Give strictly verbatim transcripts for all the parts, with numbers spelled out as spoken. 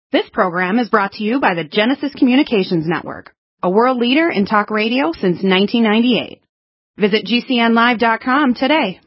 This program is brought to you by the Genesis Communications Network, a world leader in talk radio since nineteen ninety-eight. Visit G C N live dot com today.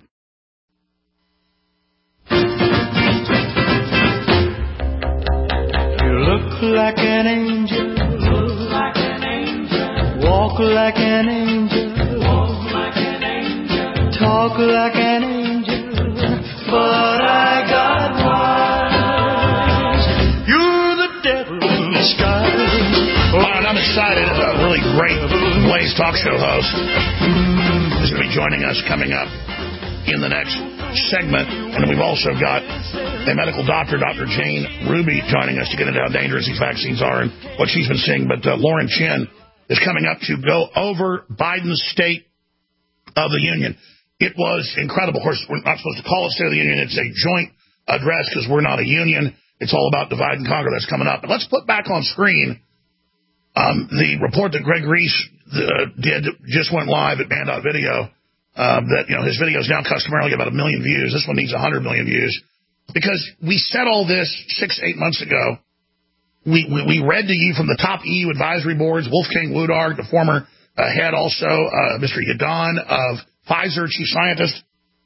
You look like an angel, look like an angel, walk like an angel, walk like an angel, talk like an angel, but I got wise. You're the devil in disguise. Well, and I'm excited. A really great Blaze talk show host is going to be joining us coming up in the next segment. And we've also got a medical doctor, Doctor Jane Ruby, joining us to get into how dangerous these vaccines are and what she's been seeing. But uh, Lauren Chin is coming up to go over Biden's State of the Union. It was incredible. Of course, we're not supposed to call it State of the Union. It's a joint address because we're not a union. It's all about divide and conquer. That's coming up. But let's put back on screen um, the report that Greg Reese uh, did, just went live at Band dot Video. Uh, that, you know, his videos now customarily get about a million views. This one needs a hundred million views. Because we said all this six, eight months ago. We, we, we read to you from the top E U advisory boards, Wolfgang Wodarg, the former uh, head also, uh, Mister Yadon of Pfizer, chief scientist,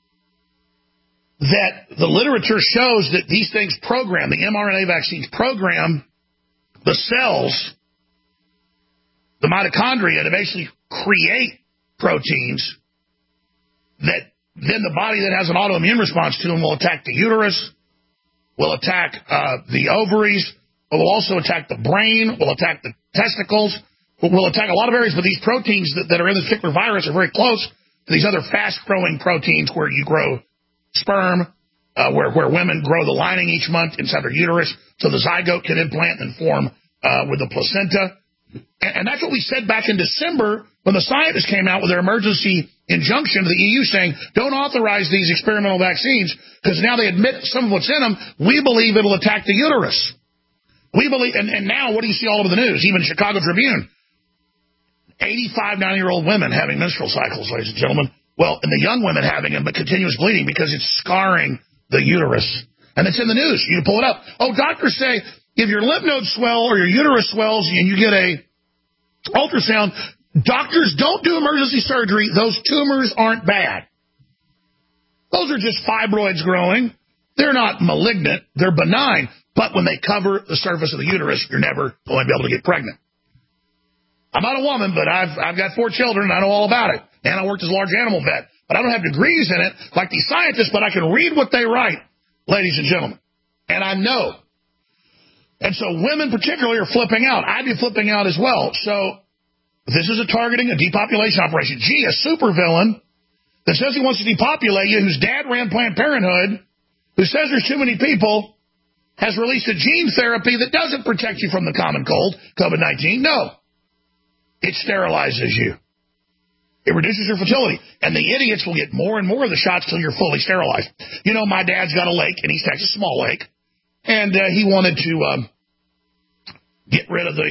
that the literature shows that these things program, the mRNA vaccines program the cells, the mitochondria, to basically create proteins that then the body that has an autoimmune response to them will attack the uterus, will attack uh, the ovaries, will also attack the brain, will attack the testicles, will attack a lot of areas. But these proteins that, that are in this particular virus are very close to these other fast-growing proteins where you grow sperm, uh, where, where women grow the lining each month inside their uterus so the zygote can implant and form uh, with the placenta. And, and that's what we said back in December when the scientists came out with their emergency injunction to the E U saying, don't authorize these experimental vaccines because now they admit some of what's in them. We believe it'll attack the uterus. We believe, and, and now what do you see all over the news? Even Chicago Tribune, eighty-five, ninety-year-old women having menstrual cycles, ladies and gentlemen. Well, and the young women having them, but continuous bleeding because it's scarring the uterus. And it's in the news. You can pull it up. Oh, doctors say if your lymph nodes swell or your uterus swells and you get a ultrasound, doctors don't do emergency surgery. Those tumors aren't bad. Those are just fibroids growing. They're not malignant. They're benign. But when they cover the surface of the uterus, you're never going to be able to get pregnant. I'm not a woman, but I've I've got four children, and I know all about it. And I worked as a large animal vet. But I don't have degrees in it like these scientists, but I can read what they write, ladies and gentlemen. And I know. And so women particularly are flipping out. I'd be flipping out as well. So this is a targeting, a depopulation operation. Gee, a supervillain that says he wants to depopulate you, whose dad ran Planned Parenthood, who says there's too many people, has released a gene therapy that doesn't protect you from the common cold, COVID nineteen. No. It sterilizes you. It reduces your fertility. And the idiots will get more and more of the shots till you're fully sterilized. You know, my dad's got a lake in East Texas, small lake, and uh, he wanted to um, get rid of the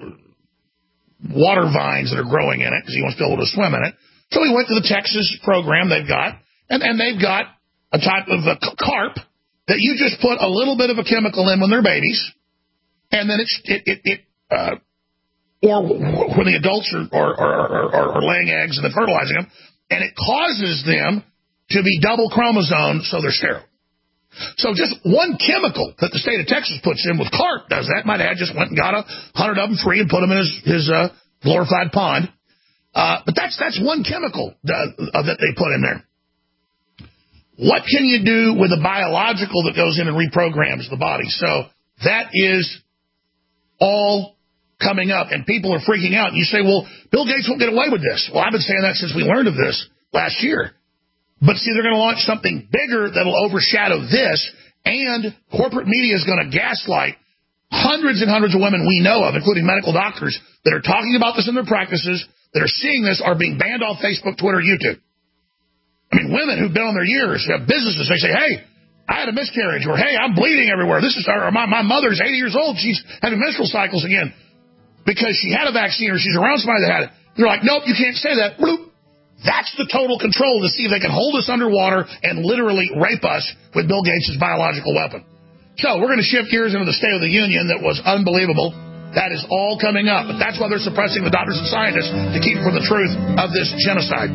uh, water vines that are growing in it because he wants to be able to swim in it. So he went to the Texas program they've got, and, and they've got a type of a carp that you just put a little bit of a chemical in when they're babies, and then it's, it, it, it uh, or when the adults are, are, are, are, are laying eggs and then fertilizing them, and it causes them to be double chromosome, so they're sterile. So just one chemical that the state of Texas puts in with carp does that. My dad just went and got a hundred of them free and put them in his, his uh, glorified pond. Uh, but that's that's one chemical that, uh, that they put in there. What can you do with a biological that goes in and reprograms the body? So that is all coming up, and people are freaking out. And you say, well, Bill Gates won't get away with this. Well, I've been saying that since we learned of this last year. But see, they're going to launch something bigger that'll overshadow this, and corporate media is going to gaslight hundreds and hundreds of women we know of, including medical doctors, that are talking about this in their practices, that are seeing this, are being banned off Facebook, Twitter, YouTube. I mean, women who've been on their years, who have businesses, they say, hey, I had a miscarriage, or hey, I'm bleeding everywhere. This is, or my, my mother's eighty years old. She's having menstrual cycles again because she had a vaccine or she's around somebody that had it. They're like, nope, you can't say that. Bloop. That's the total control to see if they can hold us underwater and literally rape us with Bill Gates' biological weapon. So we're going to shift gears into the State of the Union that was unbelievable. That is all coming up. But that's why they're suppressing the doctors and scientists to keep from the truth of this genocide.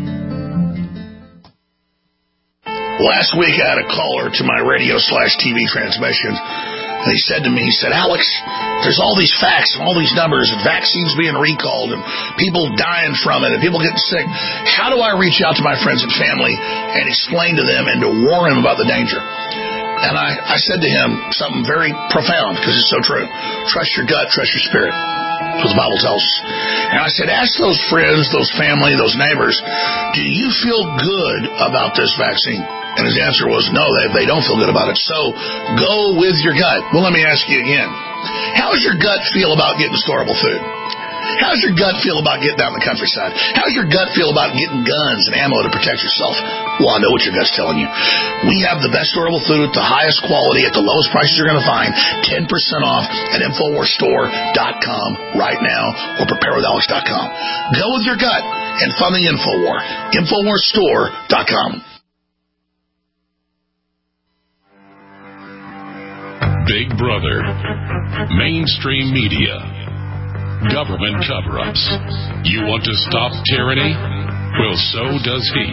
Last week I had a caller to my radio slash T V transmission. And he said to me, he said, Alex, there's all these facts and all these numbers and vaccines being recalled and people dying from it and people getting sick. How do I reach out to my friends and family and explain to them and to warn them about the danger? And I, I said to him something very profound, because it's so true. Trust your gut, trust your spirit. That's what the Bible tells us. And I said, ask those friends, those family, those neighbors, do you feel good about this vaccine? And his answer was, no, they, they don't feel good about it. So go with your gut. Well, let me ask you again. How does your gut feel about getting storable food? How does your gut feel about getting down the countryside? How does your gut feel about getting guns and ammo to protect yourself? Well, I know what your gut's telling you. We have the best storable food, the highest quality, at the lowest prices you're going to find. ten percent off at Infowars Store dot com right now or Prepare With Alex dot com. Go with your gut and fund the Infowar. Infowars Store dot com. Big Brother, mainstream media, government cover-ups. You want to stop tyranny? Well, so does he.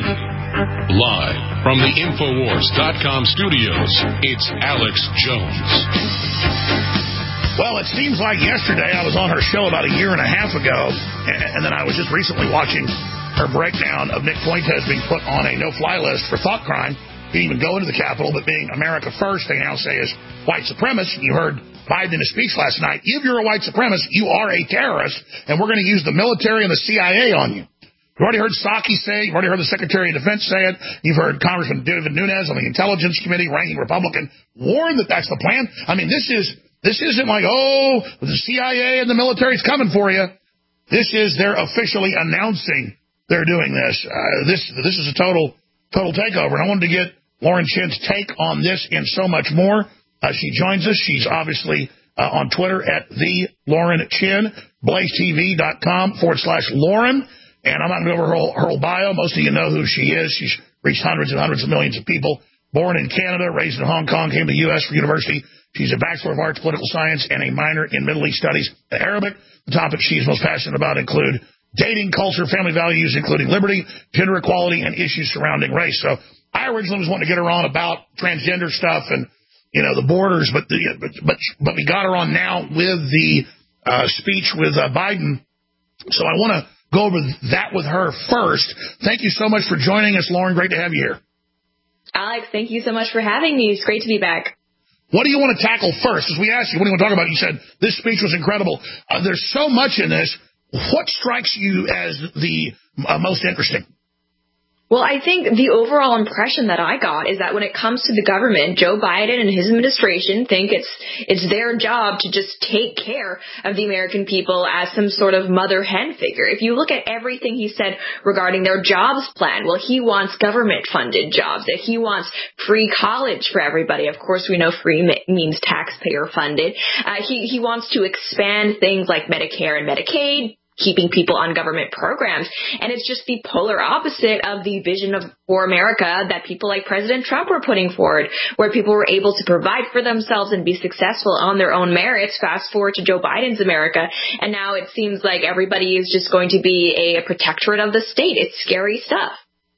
Live from the Infowars dot com studios, it's Alex Jones. Well, it seems like yesterday I was on her show about a year and a half ago, and then I was just recently watching her breakdown of Nick Fuentes being put on a no-fly list for thought crime. He didn't even go into the Capitol, but being America first, they now say is white supremacist. You heard Biden in his speech last night. If you're a white supremacist, you are a terrorist, and we're going to use the military and the C I A on you. You've already heard Psaki say it. You've already heard the Secretary of Defense say it. You've heard Congressman David Nunes on the Intelligence Committee, ranking Republican, warn that that's the plan. I mean, this is this isn't like, oh, the C I A and the military's coming for you. This is they're officially announcing they're doing this. Uh, this this is a total total takeover, and I wanted to get Lauren Chin's take on this and so much more. Uh, she joins us. She's obviously uh, on Twitter at the Lauren Chin, blaze T V dot com forward slash Lauren. And I'm not going to go over her whole, her whole bio. Most of you know who she is. She's reached hundreds and hundreds of millions of people. Born in Canada, raised in Hong Kong, came to the U S for university. She's a Bachelor of Arts, Political Science, and a minor in Middle East Studies and Arabic. The topics she's most passionate about include dating, culture, family values, including liberty, gender equality, and issues surrounding race. So I originally was wanting to get her on about transgender stuff and, you know, the borders, but the, but, but but we got her on now with the uh, speech with uh, Biden. So I want to go over that with her first. Thank you so much for joining us, Lauren. Great to have you here. Alex, thank you so much for having me. It's great to be back. What do you want to tackle first? As we asked you, what do you want to talk about? You said this speech was incredible. Uh, there's so much in this. What strikes you as the uh, most interesting? Well, I think the overall impression that I got is that when it comes to the government, Joe Biden and his administration think it's it's their job to just take care of the American people as some sort of mother hen figure. If you look at everything he said regarding their jobs plan, well, he wants government-funded jobs, that he wants free college for everybody. Of course, we know free means taxpayer-funded. Uh, he, he wants to expand things like Medicare and Medicaid, keeping people on government programs. And it's just the polar opposite of the vision of for America that people like President Trump were putting forward, where people were able to provide for themselves and be successful on their own merits. Fast forward to Joe Biden's America, and now it seems like everybody is just going to be a protectorate of the state. It's scary stuff.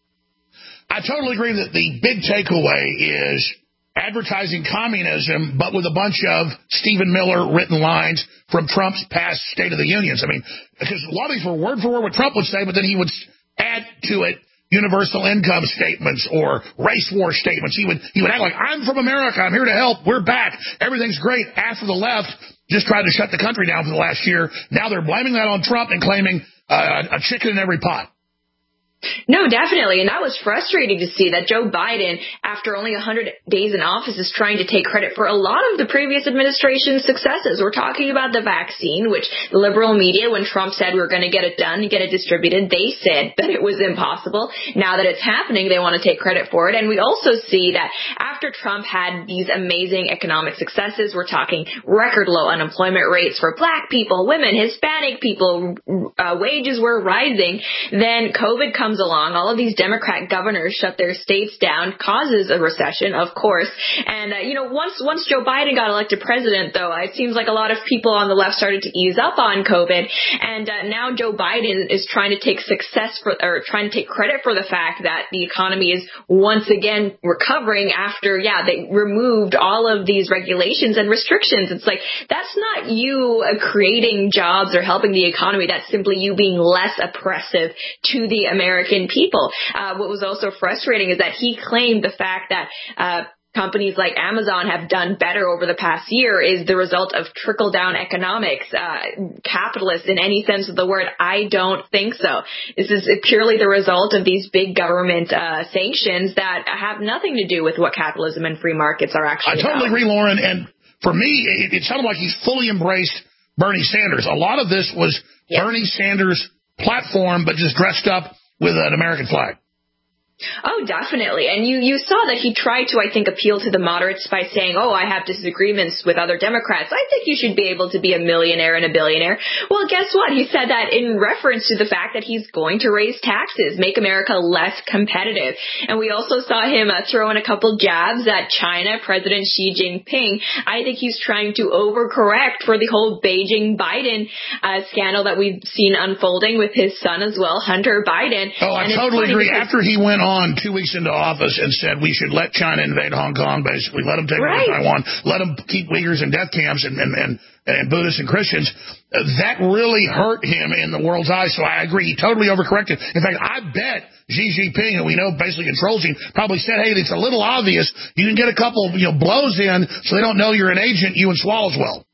I totally agree that the big takeaway is advertising communism, but with a bunch of Stephen Miller written lines from Trump's past State of the Unions. I mean, because a lot of these were word for word what Trump would say, but then he would add to it universal income statements or race war statements. He would he would act like, I'm from America, I'm here to help, we're back, everything's great. After the left just tried to shut the country down for the last year, now they're blaming that on Trump and claiming uh, a chicken in every pot. No, definitely. And that was frustrating to see that Joe Biden, after only one hundred days in office, is trying to take credit for a lot of the previous administration's successes. We're talking about the vaccine, which the liberal media, when Trump said we were going to get it done and get it distributed, they said that it was impossible. Now that it's happening, they want to take credit for it. And we also see that after Trump had these amazing economic successes, we're talking record low unemployment rates for black people, women, Hispanic people, uh, wages were rising, then COVID comes comes along. All of these Democrat governors shut their states down, causes a recession, of course. And, uh, you know, once once Joe Biden got elected president, though, it seems like a lot of people on the left started to ease up on COVID. And uh, now Joe Biden is trying to take success for, or trying to take credit for the fact that the economy is once again recovering after, yeah, they removed all of these regulations and restrictions. It's like, that's not you uh, creating jobs or helping the economy. That's simply you being less oppressive to the American people. Uh, what was also frustrating is that he claimed the fact that uh companies like Amazon have done better over the past year is the result of trickle-down economics, uh, capitalist in any sense of the word. I don't think so. This is purely the result of these big government uh, sanctions that have nothing to do with what capitalism and free markets are actually I totally about. agree, Lauren. And for me, it, it sounded like he's fully embraced Bernie Sanders. A lot of this was yeah. Bernie Sanders' platform, but just dressed up with an American flag. Oh, definitely. And you, you saw that he tried to, I think, appeal to the moderates by saying, oh, I have disagreements with other Democrats. I think you should be able to be a millionaire and a billionaire. Well, guess what? He said that in reference to the fact that he's going to raise taxes, make America less competitive. And we also saw him uh, throw in a couple jabs at China, President Xi Jinping. I think he's trying to overcorrect for the whole Beijing-Biden uh, scandal that we've seen unfolding with his son as well, Hunter Biden. Oh, I and totally agree. After he went on on two weeks into office and said we should let China invade Hong Kong, basically. Let them take right. over Taiwan. Let them keep Uyghurs in death camps and, and, and, and Buddhists and Christians. Uh, that really hurt him in the world's eyes, so I agree. He totally overcorrected. In fact, I bet Xi Jinping, who we know basically controls him, probably said, hey, it's a little obvious. You can get a couple you know, blows in so they don't know you're an agent, you and Swallows well.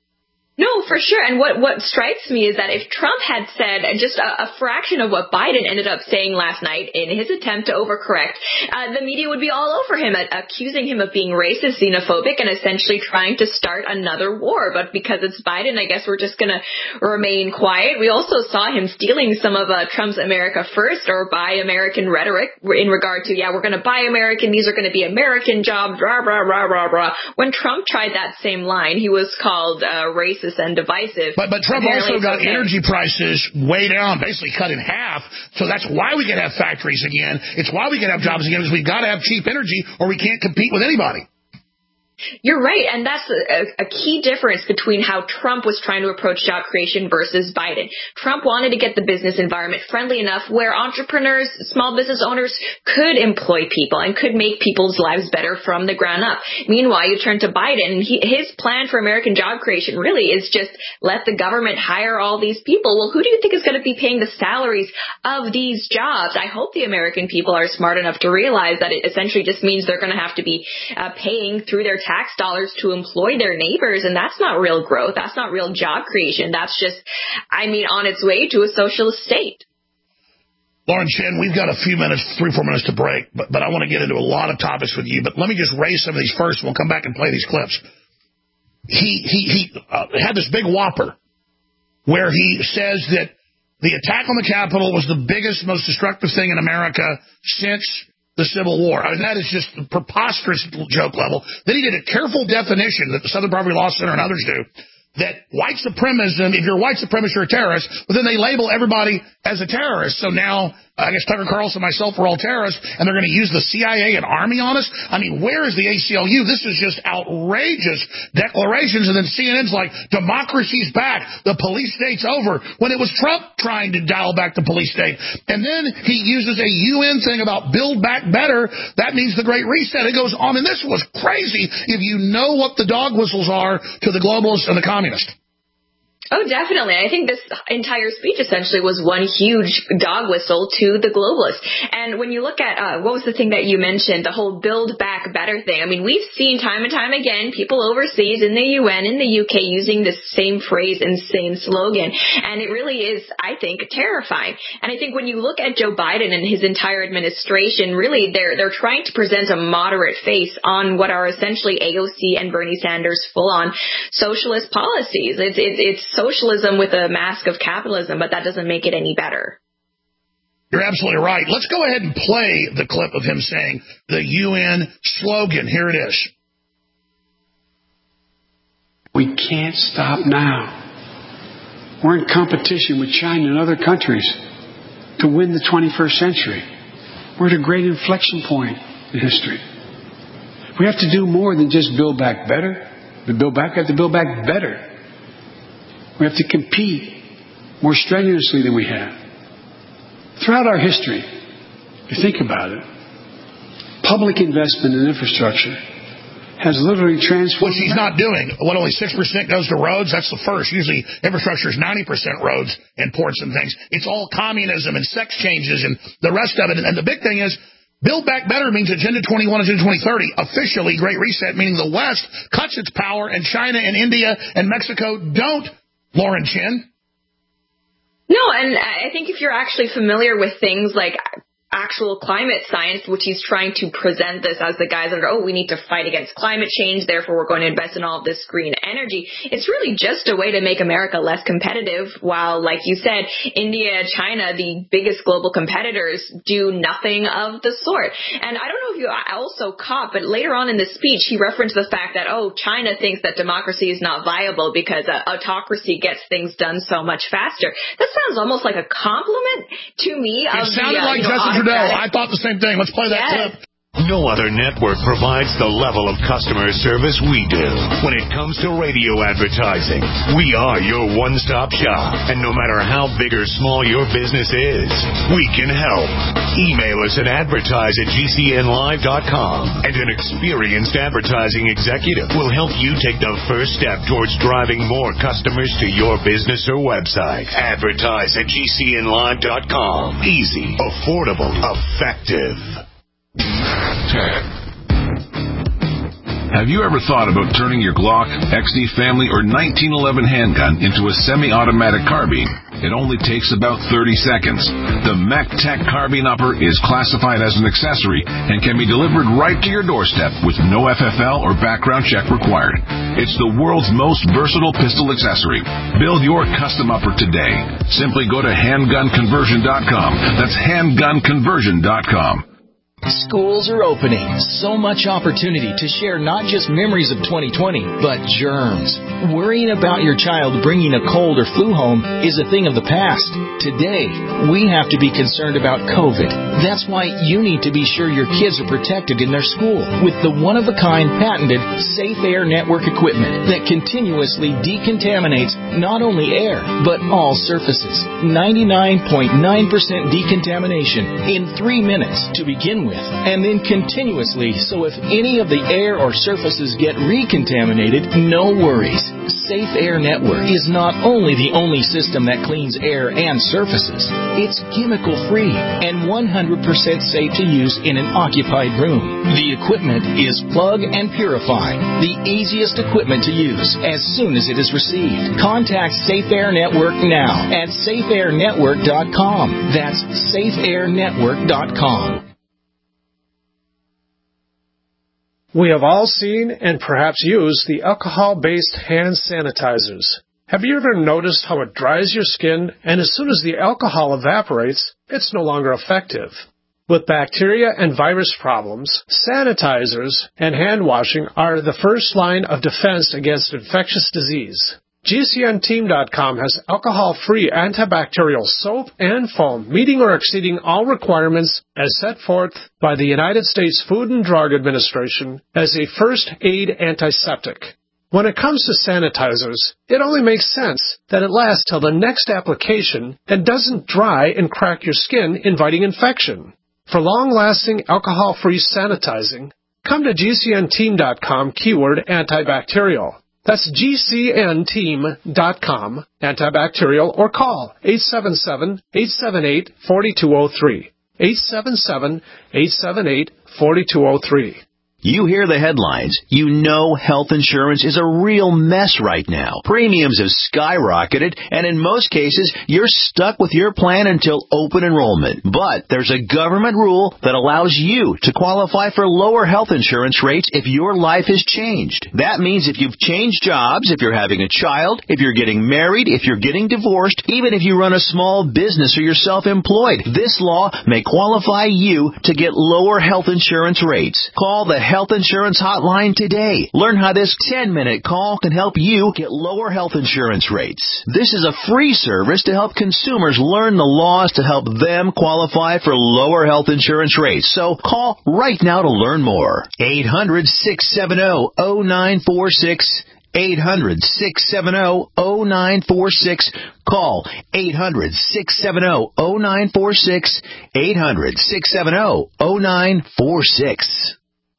No, for sure. And what, what strikes me is that if Trump had said just a, a fraction of what Biden ended up saying last night in his attempt to overcorrect, uh, the media would be all over him, uh, accusing him of being racist, xenophobic, and essentially trying to start another war. But because it's Biden, I guess we're just going to remain quiet. We also saw him stealing some of uh, Trump's America First or Buy American rhetoric in regard to, yeah, we're going to buy American, these are going to be American jobs, rah, rah, rah, rah, rah. When Trump tried that same line, he was called uh, racist and divisive. But but Trump Apparently also got okay. energy prices way down, basically cut in half. So that's why we can have factories again. It's why we can have jobs again, because we've got to have cheap energy or we can't compete with anybody. You're right, and that's a, a key difference between how Trump was trying to approach job creation versus Biden. Trump wanted to get the business environment friendly enough where entrepreneurs, small business owners could employ people and could make people's lives better from the ground up. Meanwhile, you turn to Biden, and he, his plan for American job creation really is just let the government hire all these people. Well, who do you think is going to be paying the salaries of these jobs? I hope the American people are smart enough to realize that it essentially just means they're going to have to be uh, paying through their tax dollars to employ their neighbors, and that's not real growth. That's not real job creation. That's just, I mean, on its way to a socialist state. Lauren Chen, we've got a few minutes, three, four minutes to break, but, but I want to get into a lot of topics with you. But let me just raise some of these first, and we'll come back and play these clips. He, he, he uh, had this big whopper where he says that the attack on the Capitol was the biggest, most destructive thing in America since the Civil War. I mean, that is just a preposterous joke level. Then he did a careful definition that the Southern Poverty Law Center and others do, that white supremacism, if you're a white supremacist, you're a terrorist, but then they label everybody as a terrorist. So now, I guess Tucker Carlson and myself are all terrorists, and they're going to use the C I A and Army on us? I mean, where is the A C L U? This is just outrageous declarations, and then C N N's like, democracy's back, the police state's over, when it was Trump trying to dial back the police state. And then he uses a U N thing about build back better. That means the Great Reset. It goes on, and this was crazy if you know what the dog whistles are to the globalists and the communists. Oh, definitely. I think this entire speech essentially was one huge dog whistle to the globalists. And when you look at, uh, what was the thing that you mentioned, the whole build back better thing. I mean, we've seen time and time again people overseas in the U N, in the U K using this same phrase and same slogan. And it really is, I think, terrifying. And I think when you look at Joe Biden and his entire administration, really they're, they're trying to present a moderate face on what are essentially A O C and Bernie Sanders full on socialist policies. It's, it's, it's socialism with a mask of capitalism, but that doesn't make it any better. You're absolutely right. Let's go ahead and play the clip of him saying the U N slogan. Here it is. We can't stop now. We're in competition with China and other countries. to win the twenty-first century. We're at a great inflection point in history. We have to do more than just build back better. We build back, we have to build back better. We have to compete more strenuously than we have. Throughout our history, if you think about it, public investment in infrastructure has literally transformed. Which he's not doing. What, only six percent goes to roads? That's the first. Usually infrastructure is ninety percent roads and ports and things. It's all communism and sex changes and the rest of it. And the big thing is, Build Back Better means Agenda twenty-one, Agenda twenty thirty. Officially, Great Reset, meaning the West cuts its power and China and India and Mexico don't, Lauren Chin. No, and I think if you're actually familiar with things like actual climate science, which he's trying to present this as the guys that are, oh, we need to fight against climate change, therefore we're going to invest in all of this green energy. It's really just a way to make America less competitive, while, like you said, India, China, the biggest global competitors, do nothing of the sort. And I don't know if you also caught, but later on in the speech, he referenced the fact that, oh, China thinks that democracy is not viable because uh, autocracy gets things done so much faster. That sounds almost like a compliment to me. It of sounded the, uh, like you know, Justin Trudeau. I thought the same thing. Let's play that yes. clip. No other network provides the level of customer service we do. When it comes to radio advertising, we are your one-stop shop. And no matter how big or small your business is, we can help. Email us at advertise at G C N live dot com, and an experienced advertising executive will help you take the first step towards driving more customers to your business or website. Advertise at G C N live dot com. Easy, affordable, effective. Have you ever thought about turning your Glock, X D Family, or nineteen eleven handgun into a semi-automatic carbine? It only takes about thirty seconds. The MacTech Carbine Upper is classified as an accessory and can be delivered right to your doorstep with no F F L or background check required. It's the world's most versatile pistol accessory. Build your custom upper today. Simply go to handgun conversion dot com. That's handgun conversion dot com. Schools are opening. So much opportunity to share not just memories of twenty twenty, but germs. Worrying about your child bringing a cold or flu home is a thing of the past. Today, we have to be concerned about COVID. That's why you need to be sure your kids are protected in their school with the one-of-a-kind patented Safe Air Network equipment that continuously decontaminates not only air, but all surfaces. ninety-nine point nine percent decontamination in three minutes to begin with, and then continuously, so if any of the air or surfaces get recontaminated, no worries. Safe Air Network is not only the only system that cleans air and surfaces, it's chemical-free and one hundred percent safe to use in an occupied room. The equipment is plug and purify, the easiest equipment to use as soon as it is received. Contact Safe Air Network now at safe air network dot com. That's safe air network dot com. We have all seen and perhaps used the alcohol-based hand sanitizers. Have you ever noticed how it dries your skin, and as soon as the alcohol evaporates, it's no longer effective? With bacteria and virus problems, sanitizers and hand washing are the first line of defense against infectious disease. G C N team dot com has alcohol-free antibacterial soap and foam meeting or exceeding all requirements as set forth by the United States Food and Drug Administration as a first aid antiseptic. When it comes to sanitizers, it only makes sense that it lasts till the next application and doesn't dry and crack your skin, inviting infection. For long-lasting alcohol-free sanitizing, come to G C N team dot com keyword antibacterial. That's G C N team dot com, antibacterial, or call eight seven seven, eight seven eight, four two zero three. eight seven seven, eight seven eight, four two zero three. You hear the headlines. You know health insurance is a real mess right now. Premiums have skyrocketed, and in most cases, you're stuck with your plan until open enrollment. But there's a government rule that allows you to qualify for lower health insurance rates if your life has changed. That means if you've changed jobs, if you're having a child, if you're getting married, if you're getting divorced, even if you run a small business or you're self-employed, this law may qualify you to get lower health insurance rates. Call the health insurance hotline today. Learn how this ten-minute call can help you get lower health insurance rates. This is a free service to help consumers learn the laws to help them qualify for lower health insurance rates. So call right now to learn more. eight hundred, six seven zero, zero nine four six. eight hundred, six seven zero, zero nine four six. Call eight hundred, six seven zero, zero nine four six. eight hundred, six seven zero, zero nine four six.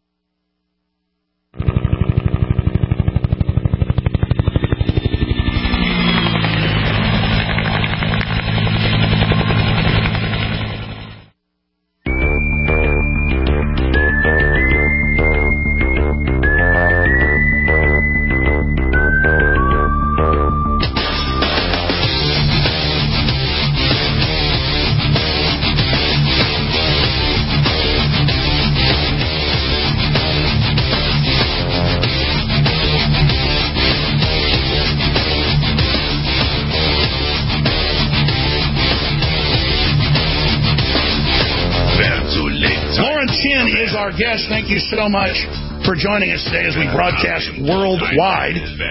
Our guest, thank you so much for joining us today as we broadcast worldwide.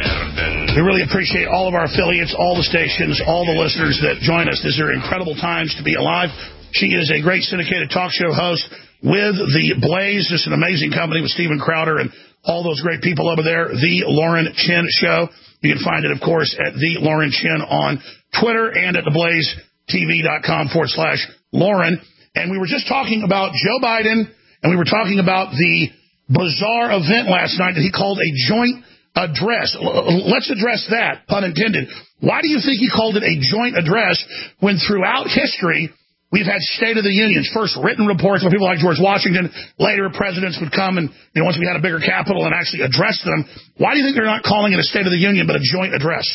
We really appreciate all of our affiliates, all the stations, all the listeners that join us. These are incredible times to be alive. She is a great syndicated talk show host with The Blaze, just an amazing company with Steven Crowder and all those great people over there, The Lauren Chin Show. You can find it, of course, at The Lauren Chin on Twitter and at theblazetv.com forward slash Lauren. And we were just talking about Joe Biden. And we were talking about the bizarre event last night that he called a joint address. Let's address that, pun intended. Why do you think he called it a joint address when throughout history we've had State of the Unions, first written reports by people like George Washington, later presidents would come and, you know, once we had a bigger capital and actually address them. Why do you think they're not calling it a State of the Union but a joint address?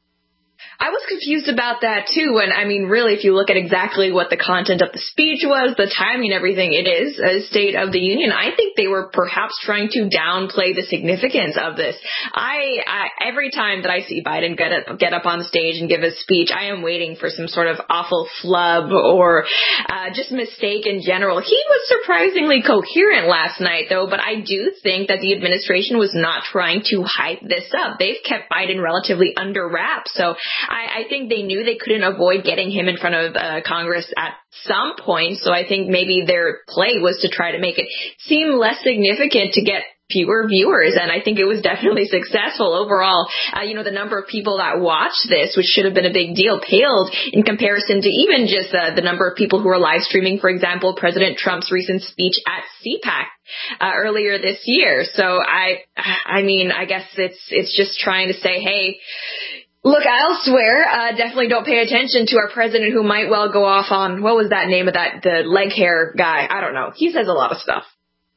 I was confused about that, too. And, I mean, really, if you look at exactly what the content of the speech was, the timing, everything, it is a State of the Union. I think they were perhaps trying to downplay the significance of this. I, I every time that I see Biden get up, get up on stage and give a speech, I am waiting for some sort of awful flub or uh, just mistake in general. He was surprisingly coherent last night, though, but I do think that the administration was not trying to hype this up. They've kept Biden relatively under wraps, so I, I think they knew they couldn't avoid getting him in front of uh, Congress at some point. So I think maybe their play was to try to make it seem less significant to get fewer viewers. And I think it was definitely successful overall. Uh, you know, the number of people that watched this, which should have been a big deal, paled in comparison to even just uh, the number of people who were live streaming, for example, President Trump's recent speech at CPAC. Uh, earlier this year. So I, I mean, I guess it's, it's just trying to say, hey, look elsewhere. Uh, definitely don't pay attention to our president who might well go off on, what was that name of that, the leg hair guy? I don't know. He says a lot of stuff.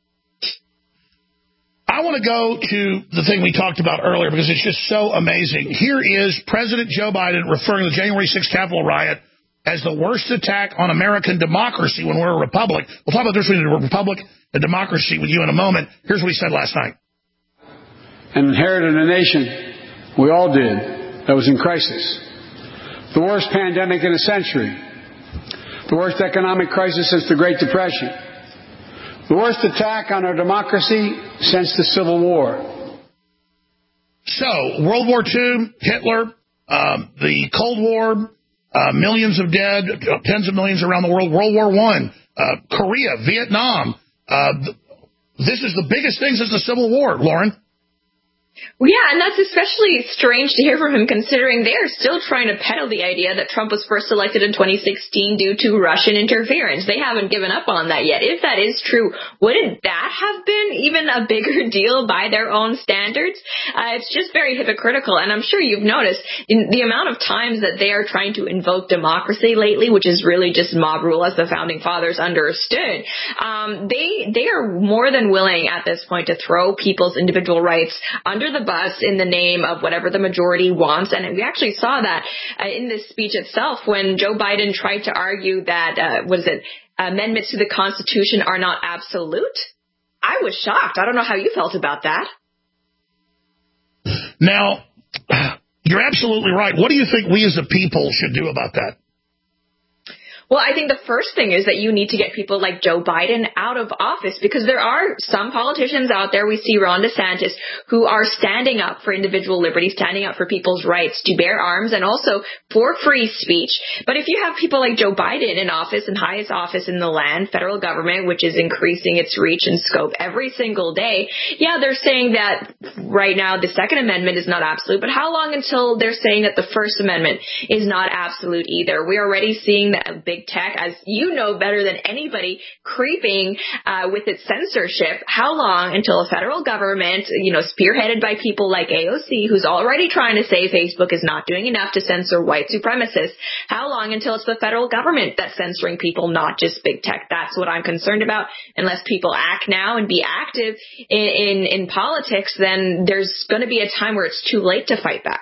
I want to go to the thing we talked about earlier because it's just so amazing. Here is President Joe Biden referring to the January sixth Capitol riot as the worst attack on American democracy when we're a republic. We'll talk about this between a republic and democracy with you in a moment. Here's what he said last night. And inherited a nation, we all did, that was in crisis. The worst pandemic in a century. The worst economic crisis since the Great Depression. The worst attack on our democracy since the Civil War. So, World War Two, Hitler, um, the Cold War, uh, millions of dead, uh, tens of millions around the world, World War One, uh, Korea, Vietnam. Uh, th- this is the biggest thing since the Civil War, Lauren. Well, yeah, and that's especially strange to hear from him considering they are still trying to peddle the idea that Trump was first elected in twenty sixteen due to Russian interference. They haven't given up on that yet. If that is true, wouldn't that have been even a bigger deal by their own standards? Uh, it's just very hypocritical, and I'm sure you've noticed in the amount of times that they are trying to invoke democracy lately, which is really just mob rule as the Founding Fathers understood. Um, they, they are more than willing at this point to throw people's individual rights under the bus in the name of whatever the majority wants. And we actually saw that uh, in this speech itself when Joe Biden tried to argue that, uh, what is it, amendments to the Constitution are not absolute. I was shocked. I don't know how you felt about that. Now, you're absolutely right. What do you think we as a people should do about that? Well, I think the first thing is that you need to get people like Joe Biden out of office, because there are some politicians out there, we see Ron DeSantis, who are standing up for individual liberty, standing up for people's rights to bear arms and also for free speech. But if you have people like Joe Biden in office, in highest office in the land, federal government, which is increasing its reach and scope every single day, yeah, they're saying that right now the Second Amendment is not absolute, but how long until they're saying that the First Amendment is not absolute either? We're already seeing that big tech, as you know better than anybody, creeping uh, with its censorship. How long until a federal government, you know, spearheaded by people like A O C, who's already trying to say Facebook is not doing enough to censor white supremacists, how long until it's the federal government that's censoring people, not just big tech? That's what I'm concerned about. Unless people act now and be active in, in, in politics, then there's going to be a time where it's too late to fight back.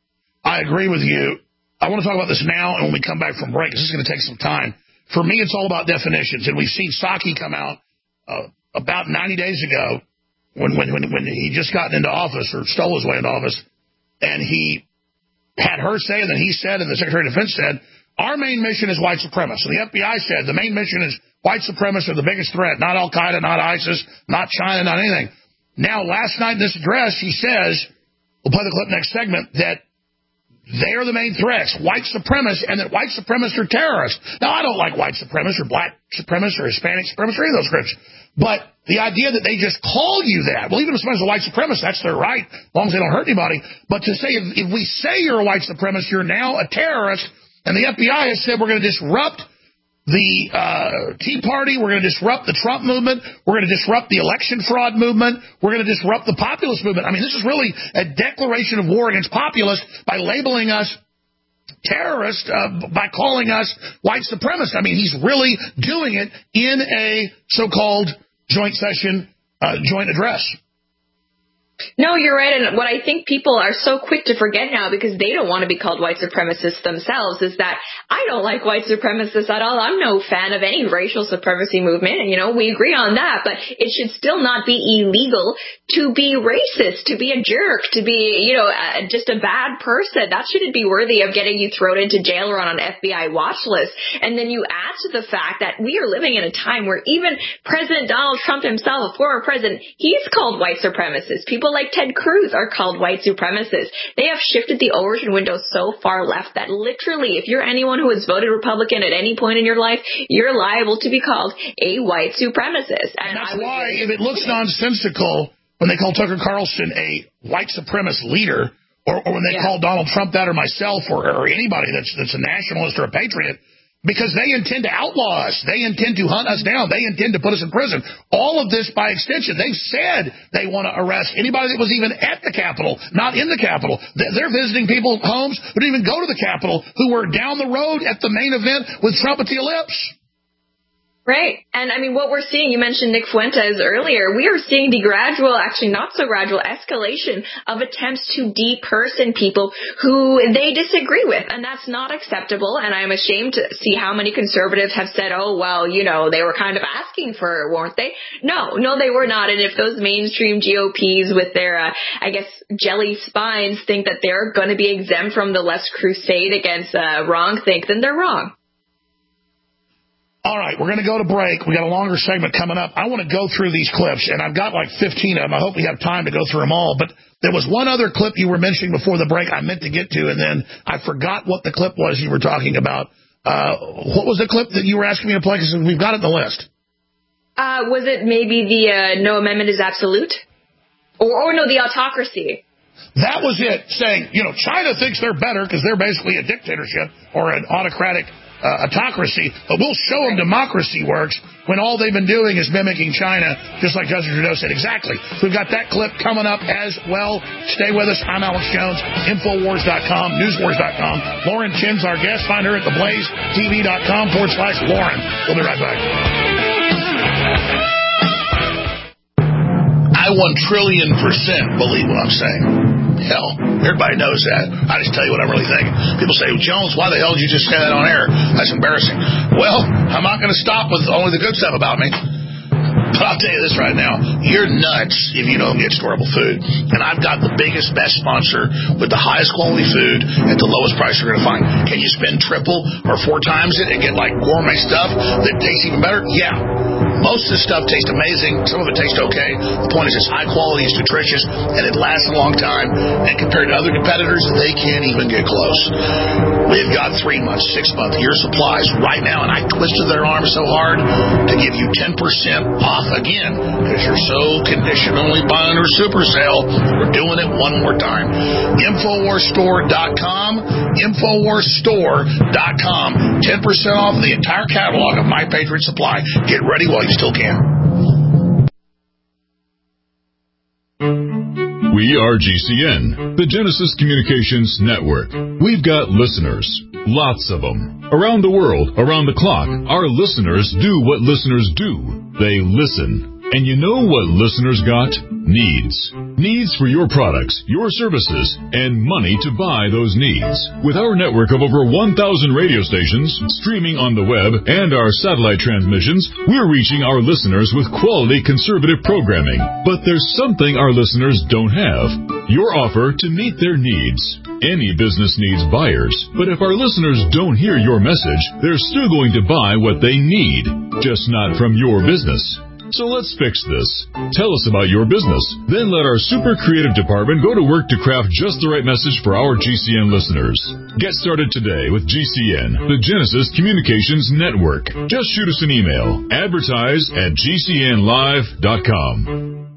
I agree with you. I want to talk about this now and when we come back from break, because this is going to take some time. For me, it's all about definitions, and we've seen Psaki come out uh, about ninety days ago when, when, when, when he just gotten into office or stole his way into office, and he had her say, and then he said, and the Secretary of Defense said, our main mission is white supremacists. And the F B I said the main mission is white supremacists are the biggest threat, not Al-Qaeda, not ISIS, not China, not anything. Now, last night in this address, he says, we'll play the clip next segment, that they are the main threats, white supremacists, and that white supremacists are terrorists. Now, I don't like white supremacists or black supremacists or Hispanic supremacists or any of those groups. But the idea that they just call you that, well, even if someone's a white supremacist, that's their right, as long as they don't hurt anybody. But to say, if, if we say you're a white supremacist, you're now a terrorist, and the F B I has said we're going to disrupt the uh, Tea Party, we're going to disrupt the Trump movement, we're going to disrupt the election fraud movement, we're going to disrupt the populist movement. I mean, this is really a declaration of war against populists by labeling us terrorists, uh, by calling us white supremacists. I mean, he's really doing it in a so-called joint session, uh, joint address. No, you're right. And what I think people are so quick to forget now, because they don't want to be called white supremacists themselves, is that I don't like white supremacists at all. I'm no fan of any racial supremacy movement. And, you know, we agree on that. But it should still not be illegal to be racist, to be a jerk, to be, you know, uh, just a bad person. That shouldn't be worthy of getting you thrown into jail or on an F B I watch list. And then you add to the fact that we are living in a time where even President Donald Trump himself, a former president, he's called white supremacist. People like Ted Cruz are called white supremacists. They have shifted the origin window so far left that literally, if you're anyone who has voted Republican at any point in your life, you're liable to be called a white supremacist. And, and that's I why, say, if it looks nonsensical when they call Tucker Carlson a white supremacist leader, or, or when they yeah. call Donald Trump that, or myself, or, or anybody that's that's a nationalist or a patriot, because they intend to outlaw us. They intend to hunt us down. They intend to put us in prison. All of this by extension. They've said they want to arrest anybody that was even at the Capitol, not in the Capitol. They're visiting people's homes who didn't even go to the Capitol, who were down the road at the main event with Trump at the Ellipse. Right. And I mean, what we're seeing, you mentioned Nick Fuentes earlier, we are seeing the gradual, actually not so gradual, escalation of attempts to deperson people who they disagree with. And that's not acceptable. And I'm ashamed to see how many conservatives have said, oh, well, you know, they were kind of asking for it, weren't they? No, no, they were not. And if those mainstream G O Ps with their, uh, I guess, jelly spines think that they're going to be exempt from the less crusade against uh, wrongthink, then they're wrong. All right, we're going to go to break. We got a longer segment coming up. I want to go through these clips, and I've got like fifteen of them. I hope we have time to go through them all. But there was one other clip you were mentioning before the break I meant to get to, and then I forgot what the clip was you were talking about. Uh, what was the clip that you were asking me to play? Because we've got it in the list. Uh, was it maybe the uh, no amendment is absolute? Or, or no, the autocracy? That was it, saying, you know, China thinks they're better because they're basically a dictatorship or an autocratic Uh, autocracy, but we'll show them democracy works when all they've been doing is mimicking China, just like Justin Trudeau said. Exactly. So we've got that clip coming up as well. Stay with us. I'm Alex Jones, Infowars dot com, Newswars dot com. Lauren Chin's our guest. Find her at the blaze T V dot com forward slash Lauren. We'll be right back. I one trillion percent believe what I'm saying. Hell, everybody knows that. I just tell you what I'm really thinking. People say, well, Jones, why the hell did you just say that on air? That's embarrassing. Well, I'm not going to stop with only the good stuff about me. But I'll tell you this right now, you're nuts if you don't get storable food. And I've got the biggest, best sponsor with the highest quality food at the lowest price you're going to find. Can you spend triple or four times it and get like gourmet stuff that tastes even better? Yeah. Most of the stuff tastes amazing. Some of it tastes okay. The point is it's high quality, it's nutritious, and it lasts a long time. And compared to other competitors, they can't even get close. We've got three months, six month, year supplies right now, and I twisted their arm so hard to give you ten percent off again because you're so conditioned only buying our super sale. We're doing it one more time. Infowars Store dot com. Infowars Store dot com. ten percent off the entire catalog of My Patriot Supply. Get ready while you still can. We are G C N, the Genesis Communications Network. We've got listeners, lots of them. Around the world, around the clock, our listeners do what listeners do. They listen. And you know what listeners got? Needs. Needs for your products, your services, and money to buy those needs. With our network of over one thousand radio stations, streaming on the web, and our satellite transmissions, we're reaching our listeners with quality conservative programming. But there's something our listeners don't have. Your offer to meet their needs. Any business needs buyers, but if our listeners don't hear your message, they're still going to buy what they need, just not from your business. So let's fix this. Tell us about your business. Then let our super creative department go to work to craft just the right message for our G C N listeners. Get started today with G C N, the Genesis Communications Network. Just shoot us an email. Advertise at G C N live dot com.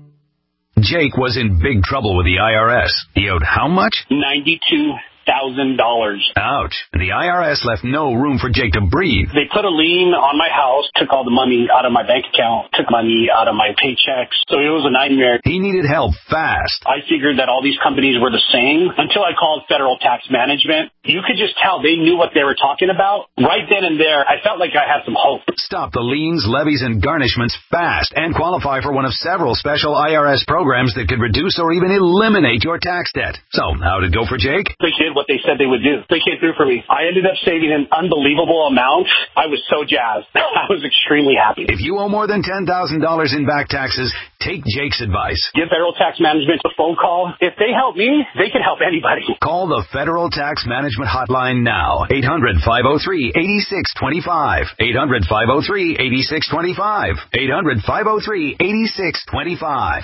Jake was in big trouble with the I R S. He owed how much? ninety-two thousand dollars. Ouch. The I R S left no room for Jake to breathe. They put a lien on my house, took all the money out of my bank account, took money out of my paychecks. So it was a nightmare. He needed help fast. I figured that all these companies were the same until I called Federal Tax Management. You could just tell they knew what they were talking about. Right then and there, I felt like I had some hope. Stop the liens, levies, and garnishments fast and qualify for one of several special I R S programs that could reduce or even eliminate your tax debt. So, how did it go for Jake? They did what they said they would do. They came through for me. I ended up saving an unbelievable amount. I was so jazzed. I was extremely happy. If you owe more than ten thousand dollars in back taxes, take Jake's advice. Give Federal Tax Management a phone call. If they help me, they can help anybody. Call the Federal Tax Management Hotline now. eight hundred, five oh three, eight six two five. eight hundred, five oh three, eight six two five. eight hundred, five oh three, eight six two five.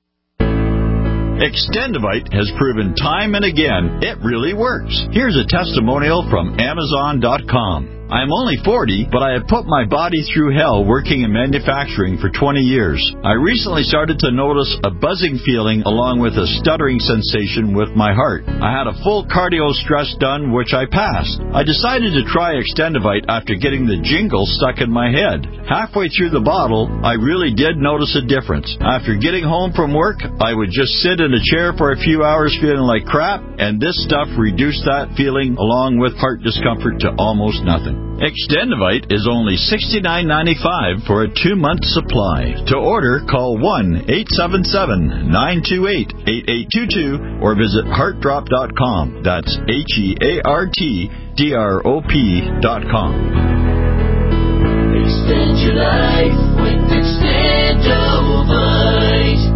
Extendivite has proven time and again it really works. Here's a testimonial from Amazon dot com. I'm only forty, but I have put my body through hell working in manufacturing for twenty years. I recently started to notice a buzzing feeling along with a stuttering sensation with my heart. I had a full cardio stress done, which I passed. I decided to try Extendivite after getting the jingle stuck in my head. Halfway through the bottle, I really did notice a difference. After getting home from work, I would just sit in a chair for a few hours feeling like crap, and this stuff reduced that feeling along with heart discomfort to almost nothing. Extendivite is only sixty-nine ninety-five for a two-month supply. To order, call one eight seven seven, nine two eight, eight eight two two or visit heart drop dot com. That's H E A R T D R O P dot com. Extend your life with Extendivite.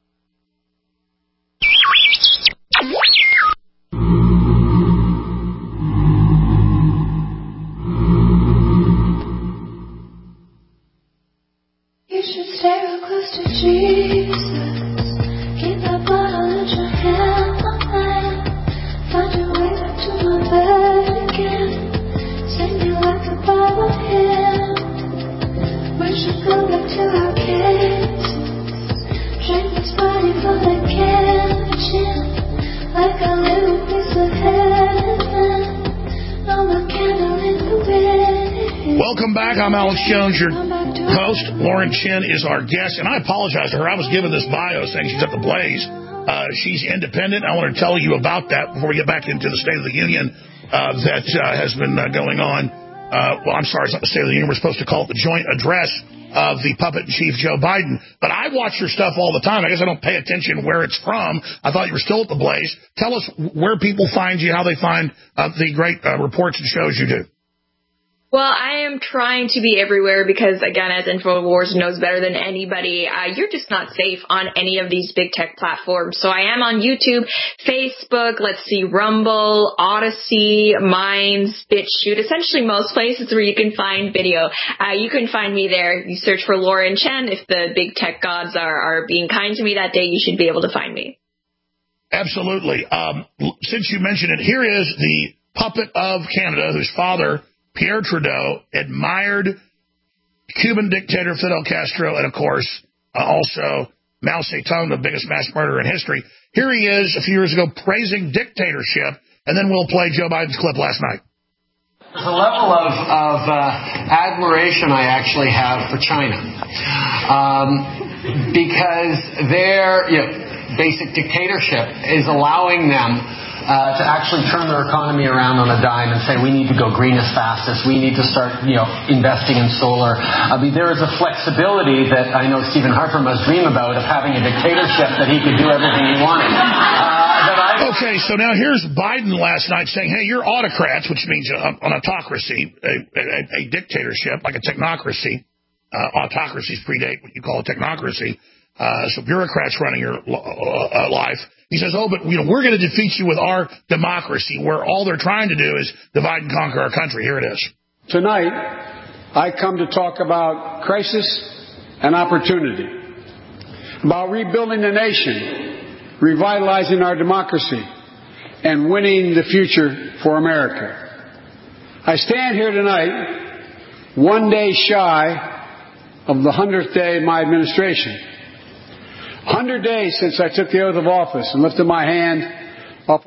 You should stay real close to Jesus. Keep that bottle in your hand. Find your way back to my bed again. Sing me like a Bible hymn. We should go back to our kids. Drink this body full of kitchen. Like a little piece of heaven. No more candle in the wind. Welcome back. I'm Alex Jones, your host. Lauren Chin is our guest, and I apologize to her. I was given this bio saying she's at the Blaze. Uh, she's independent. I want to tell you about that before we get back into the State of the Union uh, that uh, has been uh, going on. Uh, well, I'm sorry, it's not the State of the Union. We're supposed to call it the joint address of the puppet chief, Joe Biden. But I watch your stuff all the time. I guess I don't pay attention where it's from. I thought you were still at the Blaze. Tell us where people find you, how they find uh, the great uh, reports and shows you do. Well, I am trying to be everywhere because, again, as InfoWars knows better than anybody, uh, you're just not safe on any of these big tech platforms. So I am on YouTube, Facebook, let's see, Rumble, Odyssey, Minds, BitChute, essentially most places where you can find video. Uh, you can find me there. You search for Lauren Chen. If the big tech gods are, are being kind to me that day, you should be able to find me. Absolutely. Um, since you mentioned it, here is the puppet of Canada whose father, Pierre Trudeau, admired Cuban dictator Fidel Castro and, of course, uh, also Mao Zedong, the biggest mass murderer in history. Here he is a few years ago praising dictatorship, and then we'll play Joe Biden's clip last night. The level of, of uh, admiration I actually have for China, um, because their you know, basic dictatorship is allowing them Uh, to actually turn their economy around on a dime and say we need to go green as fast as we need to start, you know, investing in solar. I mean, there is a flexibility that I know Stephen Harper must dream about of having a dictatorship that he could do everything he wanted. Uh, that I... Okay, so now here's Biden last night saying, hey, you're autocrats, which means a, an autocracy, a, a, a dictatorship, like a technocracy. Uh, autocracies predate what you call a technocracy. Uh, so bureaucrats running your uh, life. He says, oh, but you know, we're going to defeat you with our democracy, where all they're trying to do is divide and conquer our country. Here it is. Tonight, I come to talk about crisis and opportunity, about rebuilding the nation, revitalizing our democracy, and winning the future for America. I stand here tonight, one day shy of the hundredth day of my administration. one hundred days since I took the oath of office and lifted my hand up.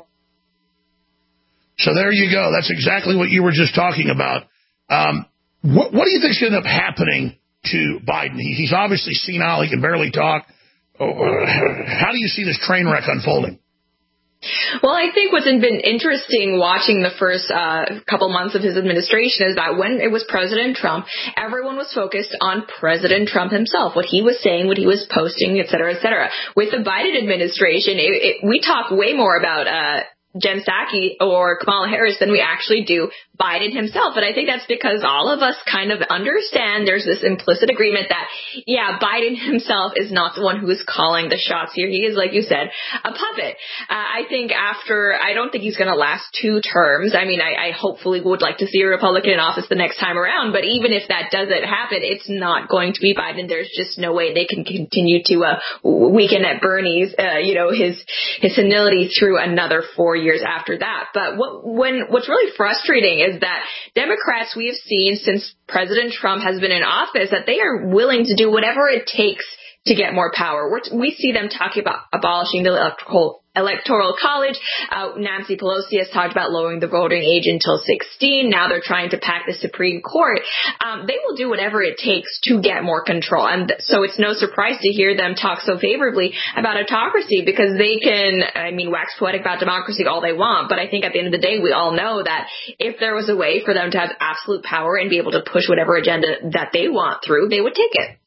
So there you go. That's exactly what you were just talking about. Um, what, what do you think is going to end up happening to Biden? He, he's obviously senile. He can barely talk. How do you see this train wreck unfolding? Well, I think what's been interesting watching the first uh, couple months of his administration is that when it was President Trump, everyone was focused on President Trump himself, what he was saying, what he was posting, et cetera, et cetera. With the Biden administration, it, it, we talk way more about uh, Jen Psaki or Kamala Harris than we actually do Biden himself. And I think that's because all of us kind of understand there's this implicit agreement that, yeah, Biden himself is not the one who is calling the shots here. He is, like you said, a puppet. Uh, I think after, I don't think he's going to last two terms. I mean, I, I hopefully would like to see a Republican in office the next time around. But even if that doesn't happen, it's not going to be Biden. There's just no way they can continue to uh, weaken at Bernie's, uh, you know, his his senility through another four years after that. But what when what's really frustrating is that Democrats, we have seen since President Trump has been in office, that they are willing to do whatever it takes to get more power. We're, we see them talking about abolishing the electoral, electoral college. Uh, Nancy Pelosi has talked about lowering the voting age until sixteen. Now they're trying to pack the Supreme Court. Um, they will do whatever it takes to get more control. And th- so it's no surprise to hear them talk so favorably about autocracy, because they can, I mean, wax poetic about democracy all they want. But I think at the end of the day, we all know that if there was a way for them to have absolute power and be able to push whatever agenda that they want through, they would take it.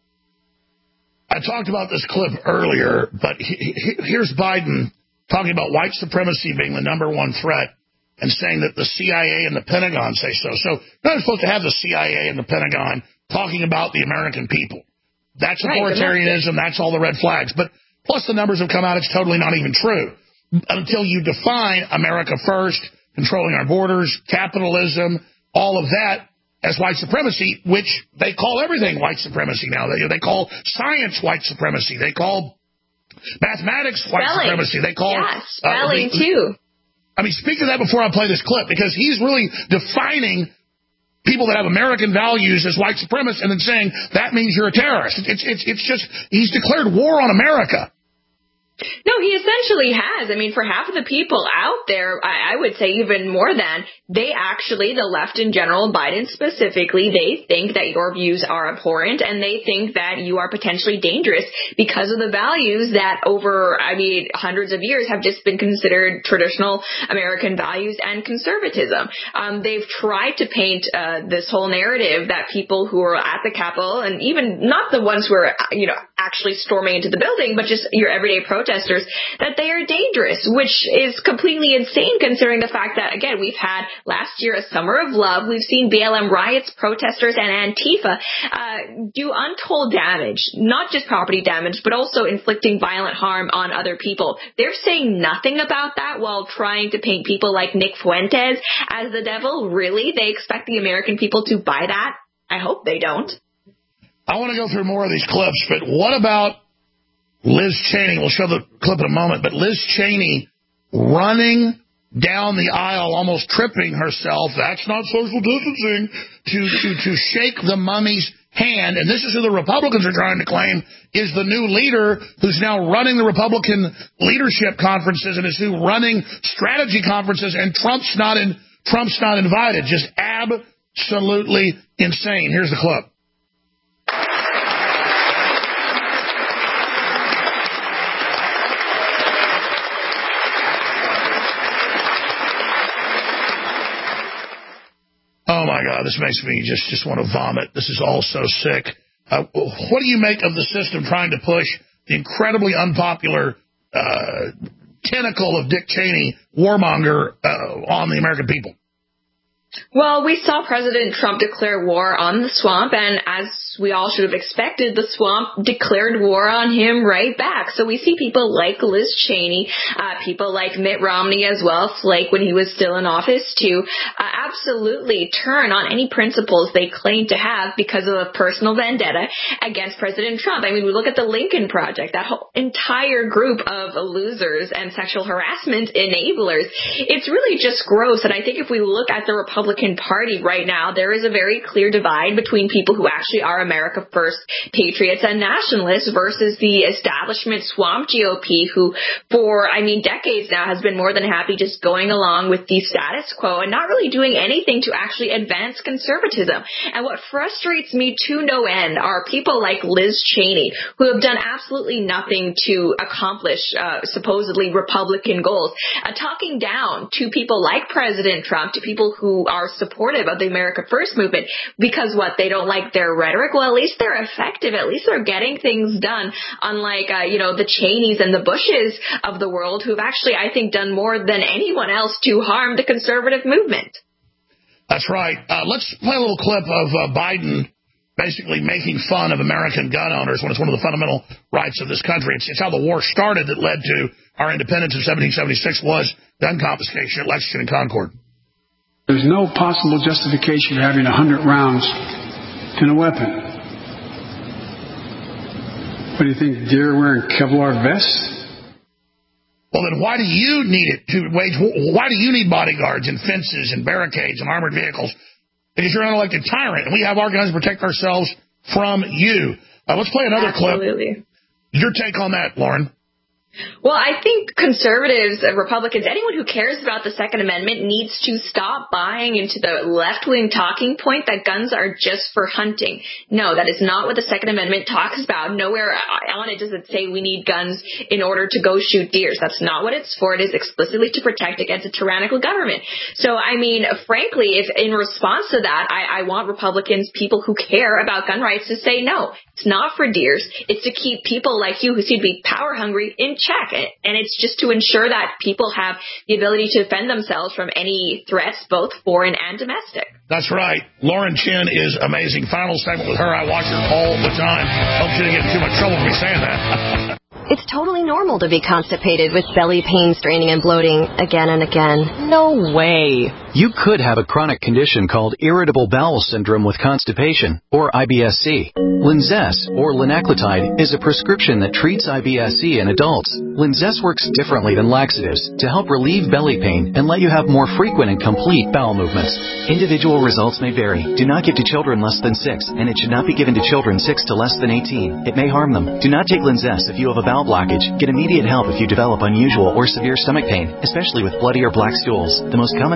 I talked about this clip earlier, but he, he, here's Biden talking about white supremacy being the number one threat and saying that the C I A and the Pentagon say so. So you're not supposed to have the C I A and the Pentagon talking about the American people. That's authoritarianism. That's all the red flags. But plus the numbers have come out. It's totally not even true. Until you define America first, controlling our borders, capitalism, all of that as white supremacy, which they call everything white supremacy now. They, they call science white supremacy. They call mathematics white spelling. supremacy. They call yeah, spelling uh, the, too. I mean, speak of that before I play this clip, because he's really defining people that have American values as white supremacists and then saying that means you're a terrorist. It's it's it's just he's declared war on America. No, he essentially has. I mean, for half of the people out there, I, I would say even more than, they actually, the left in general, Biden specifically, they think that your views are abhorrent, and they think that you are potentially dangerous because of the values that over, I mean, hundreds of years have just been considered traditional American values and conservatism. Um, they've tried to paint uh, this whole narrative that people who are at the Capitol, and even not the ones who are, you know, actually storming into the building, but just your everyday protesters, that they are dangerous, which is completely insane considering the fact that, again, we've had last year a summer of love. We've seen B L M riots, protesters, and Antifa uh, do untold damage, not just property damage, but also inflicting violent harm on other people. They're saying nothing about that while trying to paint people like Nick Fuentes as the devil. Really? They expect the American people to buy that? I hope they don't. I want to go through more of these clips, but what about Liz Cheney? We'll show the clip in a moment, but Liz Cheney running down the aisle, almost tripping herself. That's not social distancing, to, to, to shake the mummy's hand. And this is who the Republicans are trying to claim is the new leader who's now running the Republican leadership conferences and is who running strategy conferences, and Trump's not in, Trump's not invited. Just absolutely insane. Here's the clip. Oh, my God, this makes me just, just want to vomit. This is all so sick. Uh, what do you make of the system trying to push the incredibly unpopular uh, tentacle of Dick Cheney, warmonger, uh, on the American people? Well, we saw President Trump declare war on the swamp, and as we all should have expected, the swamp declared war on him right back. So we see people like Liz Cheney, uh, people like Mitt Romney as well, Flake when he was still in office too, uh, absolutely turn on any principles they claim to have because of a personal vendetta against President Trump. I mean, we look at the Lincoln Project, that whole entire group of losers and sexual harassment enablers. It's really just gross, and I think if we look at the Republican Republican Party right now, there is a very clear divide between people who actually are America First patriots and nationalists versus the establishment swamp G O P, who for, I mean, decades now has been more than happy just going along with the status quo and not really doing anything to actually advance conservatism. And what frustrates me to no end are people like Liz Cheney, who have done absolutely nothing to accomplish uh, supposedly Republican goals, uh, talking down to people like President Trump, to people who are supportive of the America First movement because what, they don't like their rhetoric? Well, at least they're effective. At least they're getting things done, unlike, uh, you know, the Cheneys and the Bushes of the world, who've actually, I think, done more than anyone else to harm the conservative movement. That's right. Uh, let's play a little clip of uh, Biden basically making fun of American gun owners when it's one of the fundamental rights of this country. It's, it's how the war started that led to our independence in seventeen seventy-six was gun confiscation at Lexington and Concord. There's no possible justification for having one hundred rounds in a weapon. What do you think, deer wearing Kevlar vests? Well, then why do you need it to wage? Why do you need bodyguards and fences and barricades and armored vehicles? Because you're an unelected tyrant, and we have our guns to protect ourselves from you. Uh, let's play another Absolutely. clip. Your take on that, Lauren? Well, I think conservatives, Republicans, anyone who cares about the Second Amendment needs to stop buying into the left-wing talking point that guns are just for hunting. No, that is not what the Second Amendment talks about. Nowhere on it does it say we need guns in order to go shoot deer. That's not what it's for. It is explicitly to protect against a tyrannical government. So, I mean, frankly, if in response to that, I, I want Republicans, people who care about gun rights, to say no. It's not for deers. It's to keep people like you who seem to be power-hungry in check. And it's just to ensure that people have the ability to defend themselves from any threats, both foreign and domestic. That's right. Lauren Chin is amazing. Final segment with her. I watch her all the time. Hope she didn't get in too much trouble for me saying that. It's totally normal to be constipated with belly pain, straining, and bloating again and again. No way. You could have a chronic condition called irritable bowel syndrome with constipation, or I B S C. Linzess, or linaclotide, is a prescription that treats I B S C in adults. Linzess works differently than laxatives to help relieve belly pain and let you have more frequent and complete bowel movements. Individual results may vary. Do not give to children less than six, and it should not be given to children six to less than eighteen. It may harm them. Do not take Linzess if you have a bowel blockage. Get immediate help if you develop unusual or severe stomach pain, especially with bloody or black stools. The most common side effect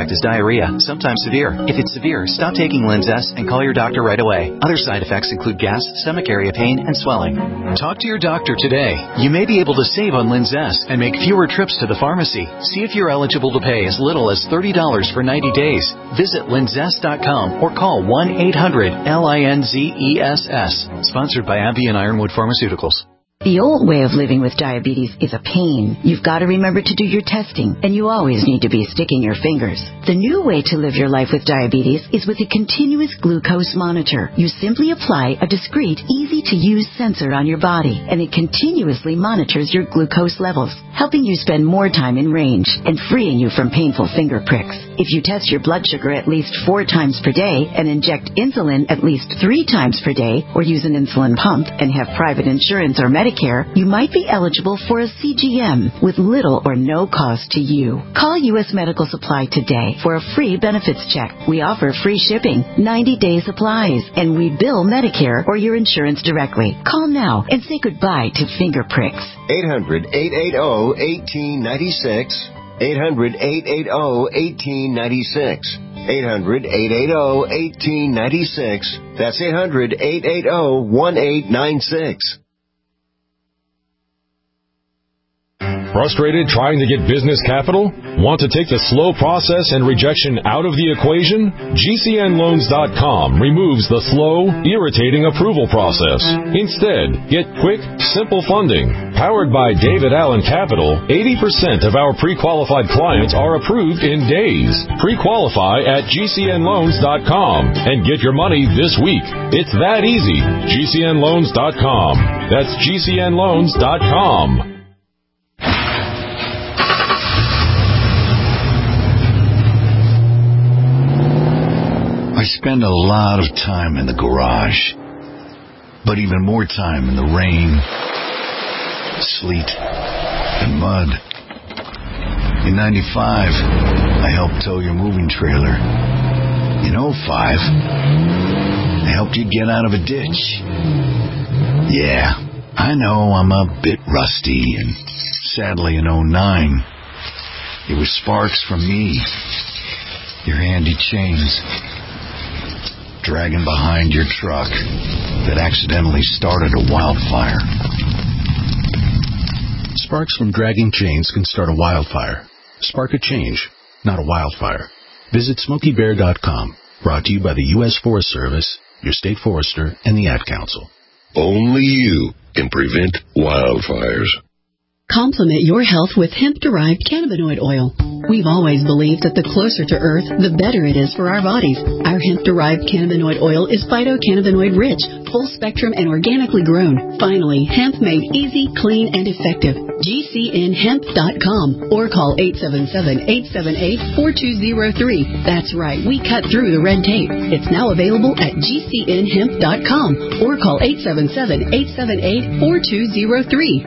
effect is diarrhea, sometimes severe. If it's severe, stop taking Linzess and call your doctor right away. Other side effects include gas, stomach area pain, and swelling. Talk to your doctor today. You may be able to save on Linzess and make fewer trips to the pharmacy. See if you're eligible to pay as little as thirty dollars for ninety days. Visit linzess dot com or call one eight hundred L I N Z E S S. Sponsored by AbbVie and Ironwood Pharmaceuticals. The old way of living with diabetes is a pain. You've got to remember to do your testing, and you always need to be sticking your fingers. The new way to live your life with diabetes is with a continuous glucose monitor. You simply apply a discreet, easy-to-use sensor on your body, and it continuously monitors your glucose levels, helping you spend more time in range and freeing you from painful finger pricks. If you test your blood sugar at least four times per day and inject insulin at least three times per day, or use an insulin pump and have private insurance or Medicare, you might be eligible for a C G M with little or no cost to you. Call U S Medical Supply today for a free benefits check. We offer free shipping, ninety-day supplies, and we bill Medicare or your insurance directly. Call now and say goodbye to finger pricks. eight hundred, eight eight zero, one eight nine six. eight hundred, eight eight zero, one eight nine six. eight hundred, eight eight zero, one eight nine six. That's eight hundred, eight eight zero, one eight nine six. Frustrated trying to get business capital? Want to take the slow process and rejection out of the equation? G C N loans dot com removes the slow, irritating approval process. Instead, get quick, simple funding. Powered by David Allen Capital, eighty percent of our pre-qualified clients are approved in days. Pre-qualify at G C N loans dot com and get your money this week. It's that easy. G C N loans dot com. That's G C N loans dot com. I spend a lot of time in the garage, but even more time in the rain, sleet, and mud. In ninety-five, I helped tow your moving trailer. In oh five, I helped you get out of a ditch. Yeah, I know I'm a bit rusty, and sadly in oh nine, it was sparks from me, your handy chains, dragging behind your truck that accidentally started a wildfire. Sparks from dragging chains can start a wildfire. Spark a change, not a wildfire. Visit Smokey Bear dot com. Brought to you by the U S Forest Service, your state forester, and the Ad Council. Only you can prevent wildfires. Complement your health with hemp-derived cannabinoid oil. We've always believed that the closer to Earth, the better it is for our bodies. Our hemp-derived cannabinoid oil is phytocannabinoid-rich, full-spectrum, and organically grown. Finally, hemp made easy, clean, and effective. G C N hemp dot com or call eight seven seven, eight seven eight, four two zero three. That's right, we cut through the red tape. It's now available at G C N hemp dot com or call eight seven seven, eight seven eight, four two zero three.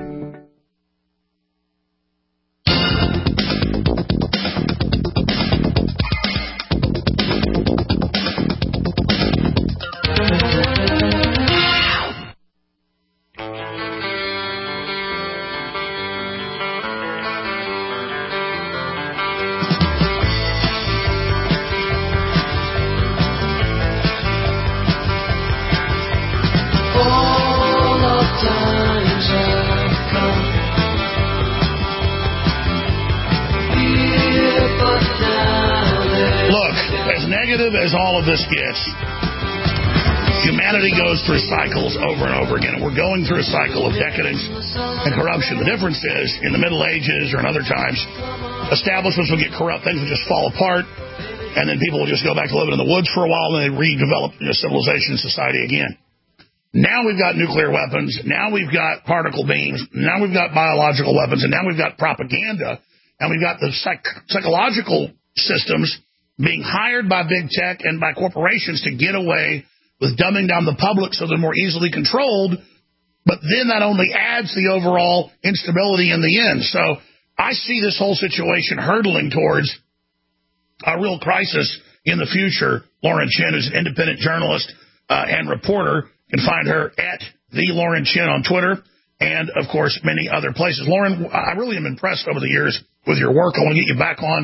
As all of this gets, humanity goes through cycles over and over again, and we're going through a cycle of decadence and corruption. The difference is, in the Middle Ages or in other times, establishments would get corrupt, things would just fall apart, and then people would just go back to living in the woods for a while, and they'd redevelop, you know, civilization and society again. Now we've got nuclear weapons, now we've got particle beams, now we've got biological weapons, and now we've got propaganda, and we've got the psych- psychological systems being hired by big tech and by corporations to get away with dumbing down the public so they're more easily controlled, but then that only adds the overall instability in the end. So I see this whole situation hurtling towards a real crisis in the future. Lauren Chin, who's an independent journalist uh, and reporter, can find her at the Lauren Chin on Twitter and, of course, many other places. Lauren, I really am impressed over the years with your work. I want to get you back on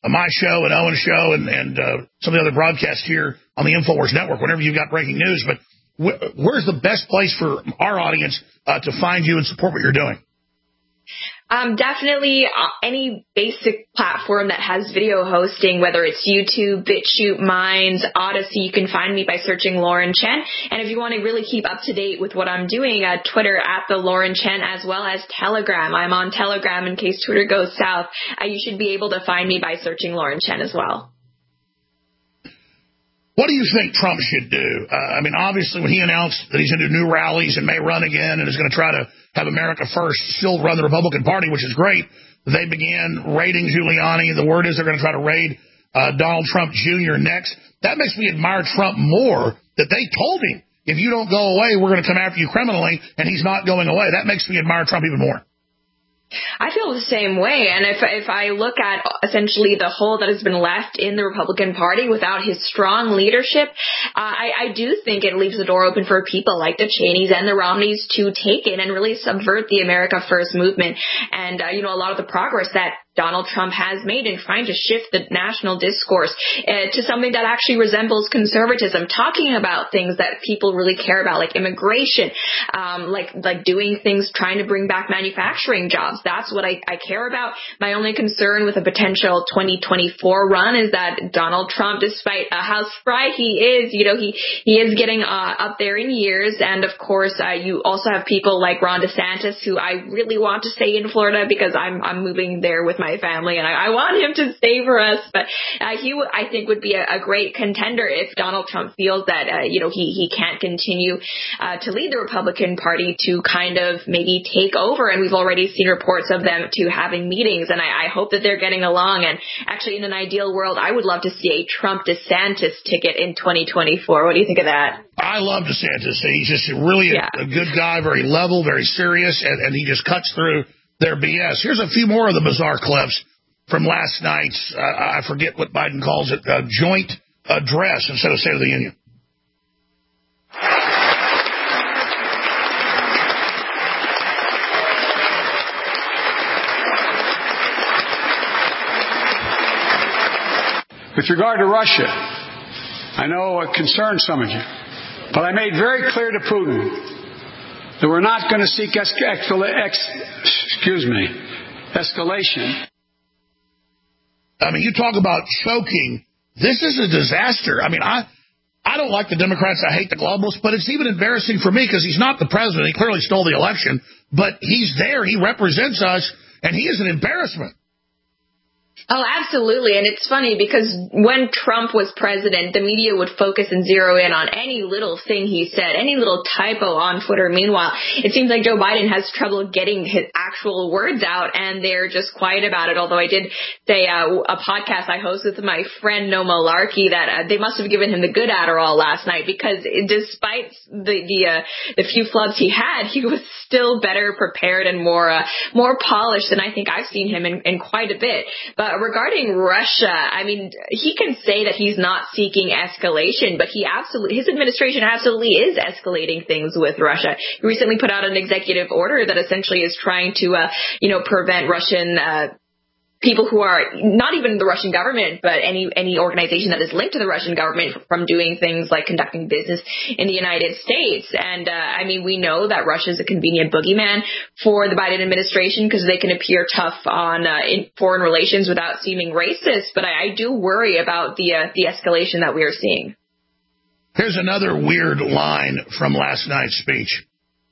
my show and Owen's show and, and uh, some of the other broadcasts here on the InfoWars Network whenever you've got breaking news. But wh- where's the best place for our audience uh, to find you and support what you're doing? Um, definitely uh, any basic platform that has video hosting, whether it's YouTube, BitChute, Minds, Odyssey. You can find me by searching Lauren Chen. And if you want to really keep up to date with what I'm doing, uh, Twitter at the Lauren Chen, as well as Telegram. I'm on Telegram in case Twitter goes south. Uh, you should be able to find me by searching Lauren Chen as well. What do you think Trump should do? Uh, I mean, obviously, when he announced that he's going to do new rallies and may run again and is going to try to have America first, still run the Republican Party, which is great, they began raiding Giuliani. The word is they're going to try to raid uh, Donald Trump Junior next. That makes me admire Trump more, that they told him, if you don't go away, we're going to come after you criminally, and he's not going away. That makes me admire Trump even more. I feel the same way. And if if I look at essentially the hole that has been left in the Republican Party without his strong leadership, uh, I, I do think it leaves the door open for people like the Cheneys and the Romneys to take in and really subvert the America First movement. And, uh, you know, a lot of the progress that Donald Trump has made in trying to shift the national discourse uh, to something that actually resembles conservatism, talking about things that people really care about, like immigration, um, like like doing things, trying to bring back manufacturing jobs. That's what I, I care about. My only concern with a potential twenty twenty-four run is that Donald Trump, despite uh, how spry he is, you know, he, he is getting uh, up there in years. And of course, uh, you also have people like Ron DeSantis, who I really want to stay in Florida because I'm I'm moving there with my family, and I, I want him to stay for us. But uh, he, w- I think, would be a, a great contender if Donald Trump feels that uh, you know he he can't continue uh, to lead the Republican Party to kind of maybe take over. And we've already seen reports of them to having meetings, and I, I hope that they're getting along. And actually, in an ideal world, I would love to see a Trump DeSantis ticket in twenty twenty-four. What do you think of that? I love DeSantis. He's just really a, yeah. a good guy, very level, very serious, and, and he just cuts through their B S. Here's a few more of the bizarre clips from last night's, uh, I forget what Biden calls it, uh, joint address instead of State of the Union. With regard to Russia, I know it concerns some of you, but I made very clear to Putin that we're not going to seek ex- ex- ex- excuse me, escalation. I mean, you talk about choking. This is a disaster. I mean, I I don't like the Democrats. I hate the globalists, but it's even embarrassing for me because he's not the president. He clearly stole the election, but he's there. He represents us, and he is an embarrassment. Oh, absolutely. And it's funny because when Trump was president, the media would focus and zero in on any little thing he said, any little typo on Twitter. Meanwhile, it seems like Joe Biden has trouble getting his actual words out, and they're just quiet about it. Although I did say uh, a podcast I host with my friend No Malarkey that uh, they must have given him the good Adderall last night, because despite the the, uh, the few flubs he had, he was still better prepared and more uh, more polished than I think I've seen him in, in quite a bit. But regarding Russia, I mean, he can say that he's not seeking escalation, but he absolutely, his administration absolutely is escalating things with Russia. He recently put out an executive order that essentially is trying to, uh, you know, prevent Russian uh, people who are not even the Russian government, but any any organization that is linked to the Russian government from doing things like conducting business in the United States. And, uh, I mean, we know that Russia is a convenient boogeyman for the Biden administration because they can appear tough on uh, in foreign relations without seeming racist. But I, I do worry about the uh, the escalation that we are seeing. Here's another weird line from last night's speech.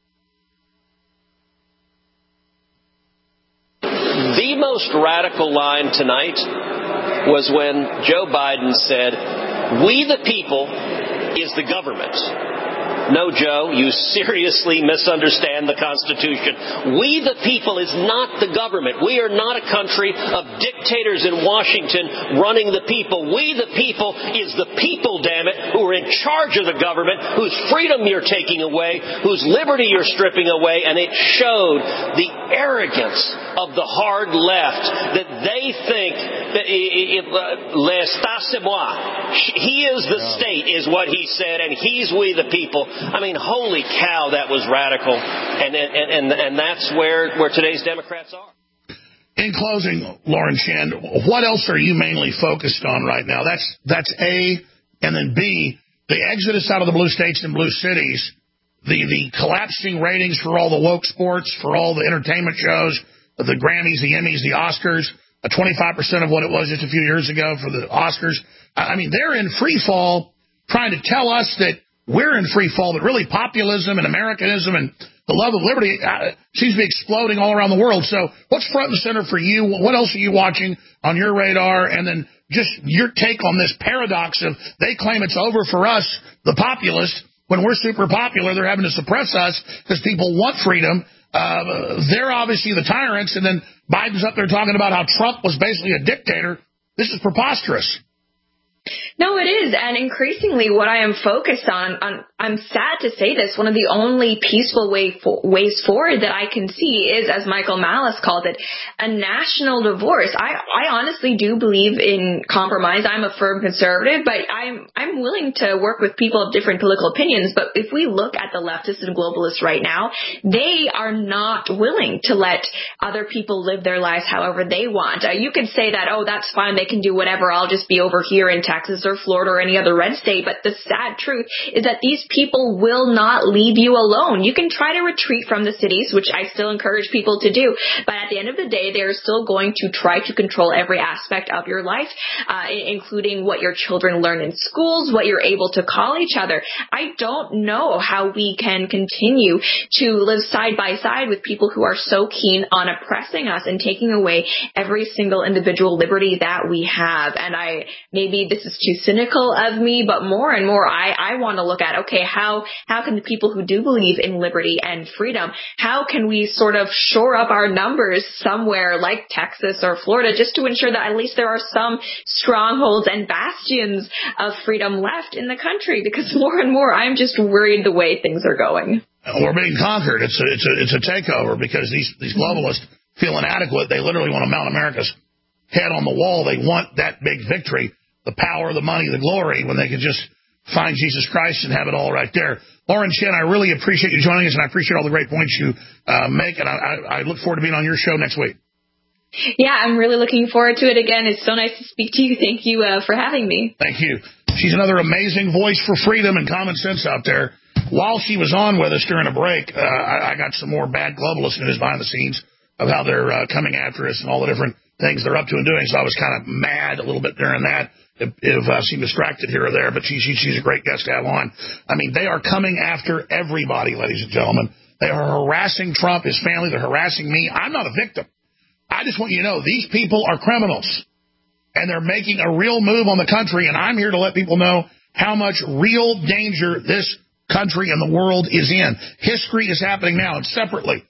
The most radical line tonight was when Joe Biden said, "We the people is the government." No, Joe, you seriously misunderstand the Constitution. We the people is not the government. We are not a country of dictators in Washington running the people. We the people is the people, damn it, who are in charge of the government, whose freedom you're taking away, whose liberty you're stripping away. And it showed the arrogance of the hard left that they think that l'État c'est moi. He is the state, is what he said, and he's we the people. I mean, holy cow, that was radical. And and and, and that's where, where today's Democrats are. In closing, Lauren Shen, what else are you mainly focused on right now? That's that's A, and then B, the exodus out of the blue states and blue cities, the, the collapsing ratings for all the woke sports, for all the entertainment shows, the Grammys, the Emmys, the Oscars, uh, twenty-five percent of what it was just a few years ago for the Oscars. I mean, they're in free fall trying to tell us that we're in free fall, but really populism and Americanism and the love of liberty uh, seems to be exploding all around the world. So what's front and center for you? What else are you watching on your radar? And then just your take on this paradox of they claim it's over for us, the populists. When we're super popular, they're having to suppress us because people want freedom. Uh, they're obviously the tyrants, and then Biden's up there talking about how Trump was basically a dictator. This is preposterous. No, it is. And increasingly what I am focused on, on, I'm sad to say this, one of the only peaceful way for, ways forward that I can see is, as Michael Malice called it, a national divorce. I, I honestly do believe in compromise. I'm a firm conservative, but I'm, I'm willing to work with people of different political opinions. But if we look at the leftists and globalists right now, they are not willing to let other people live their lives however they want. Uh, you could say that, oh, that's fine, they can do whatever, I'll just be over here in Texas or Florida or any other red state. But the sad truth is that these people will not leave you alone. You can try to retreat from the cities, which I still encourage people to do, but at the end of the day, they're still going to try to control every aspect of your life, uh, including what your children learn in schools, what you're able to call each other. I don't know how we can continue to live side by side with people who are so keen on oppressing us and taking away every single individual liberty that we have. And I, maybe this is too cynical of me, but more and more I, I want to look at, okay, how, how can the people who do believe in liberty and freedom, how can we sort of shore up our numbers somewhere like Texas or Florida just to ensure that at least there are some strongholds and bastions of freedom left in the country? Because more and more I'm just worried the way things are going. We're being conquered. It's a, it's a, it's a takeover because these, these globalists feel inadequate. They literally want to mount America's head on the wall. They want that big victory. The power, the money, the glory, when they could just find Jesus Christ and have it all right there. Lauren Shen, I really appreciate you joining us, and I appreciate all the great points you uh, make, and I, I, I look forward to being on your show next week. Yeah, I'm really looking forward to it again. It's so nice to speak to you. Thank you uh, for having me. Thank you. She's another amazing voice for freedom and common sense out there. While she was on with us during a break, uh, I, I got some more bad globalist news behind the scenes of how they're uh, coming after us and all the different things they're up to and doing, so I was kind of mad a little bit during that. If, if I seem distracted here or there, but she, she, she's a great guest to have on. I mean, they are coming after everybody, ladies and gentlemen. They are harassing Trump, his family. They're harassing me. I'm not a victim. I just want you to know these people are criminals, and they're making a real move on the country, and I'm here to let people know how much real danger this country and the world is in. History is happening now, and separately,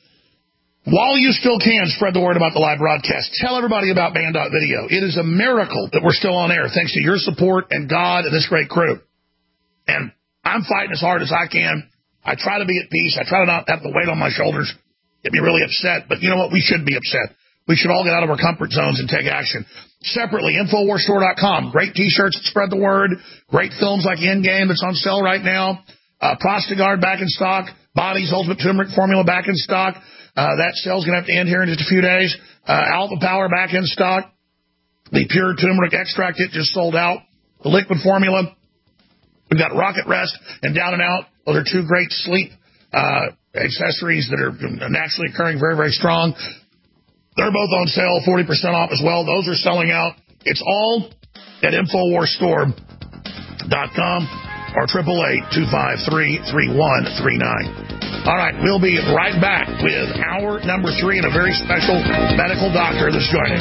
while you still can spread the word about the live broadcast, tell everybody about Band Video. It is a miracle that we're still on air, thanks to your support and God and this great crew. And I'm fighting as hard as I can. I try to be at peace. I try to not have the weight on my shoulders, get me really upset. But you know what? We should be upset. We should all get out of our comfort zones and take action. Separately, Infowars Store dot com. Great T-shirts that spread the word. Great films like Endgame that's on sale right now. Uh, Prostagard back in stock. Body's Ultimate Turmeric Formula back in stock. Uh, that sale's going to have to end here in just a few days. Uh, Alpha Power back in stock. The pure turmeric extract, it just sold out. The liquid formula. We've got Rocket Rest and Down and Out. Those are two great sleep uh, accessories that are naturally occurring very, very strong. They're both on sale, forty percent off as well. Those are selling out. It's all at Infowars Store dot com or eight eight eight, two five three, three one three nine. All right, we'll be right back with hour number three and a very special medical doctor that's joining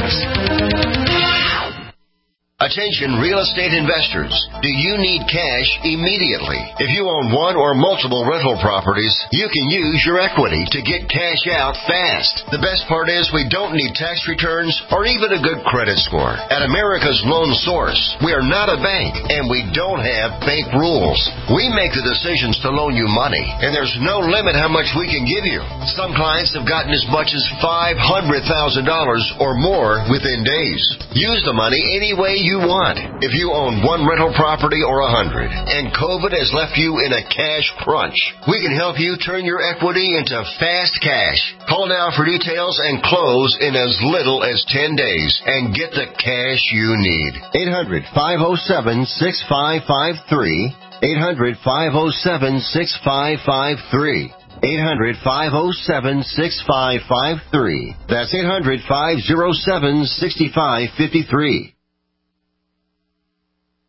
us. Attention real estate investors. Do you need cash immediately? If you own one or multiple rental properties, you can use your equity to get cash out fast. The best part is we don't need tax returns or even a good credit score. At America's Loan Source, we are not a bank and we don't have bank rules. We make the decisions to loan you money, and there's no limit how much we can give you. Some clients have gotten as much as five hundred thousand dollars or more within days. Use the money any way you you want. If you own one rental property or a hundred, and COVID has left you in a cash crunch, we can help you turn your equity into fast cash. Call now for details and close in as little as ten days and get the cash you need. eight hundred, five oh seven, six five five three. eight hundred, five oh seven, six five five three. eight hundred, five oh seven, six five five three. That's eight hundred, five oh seven, six five five three.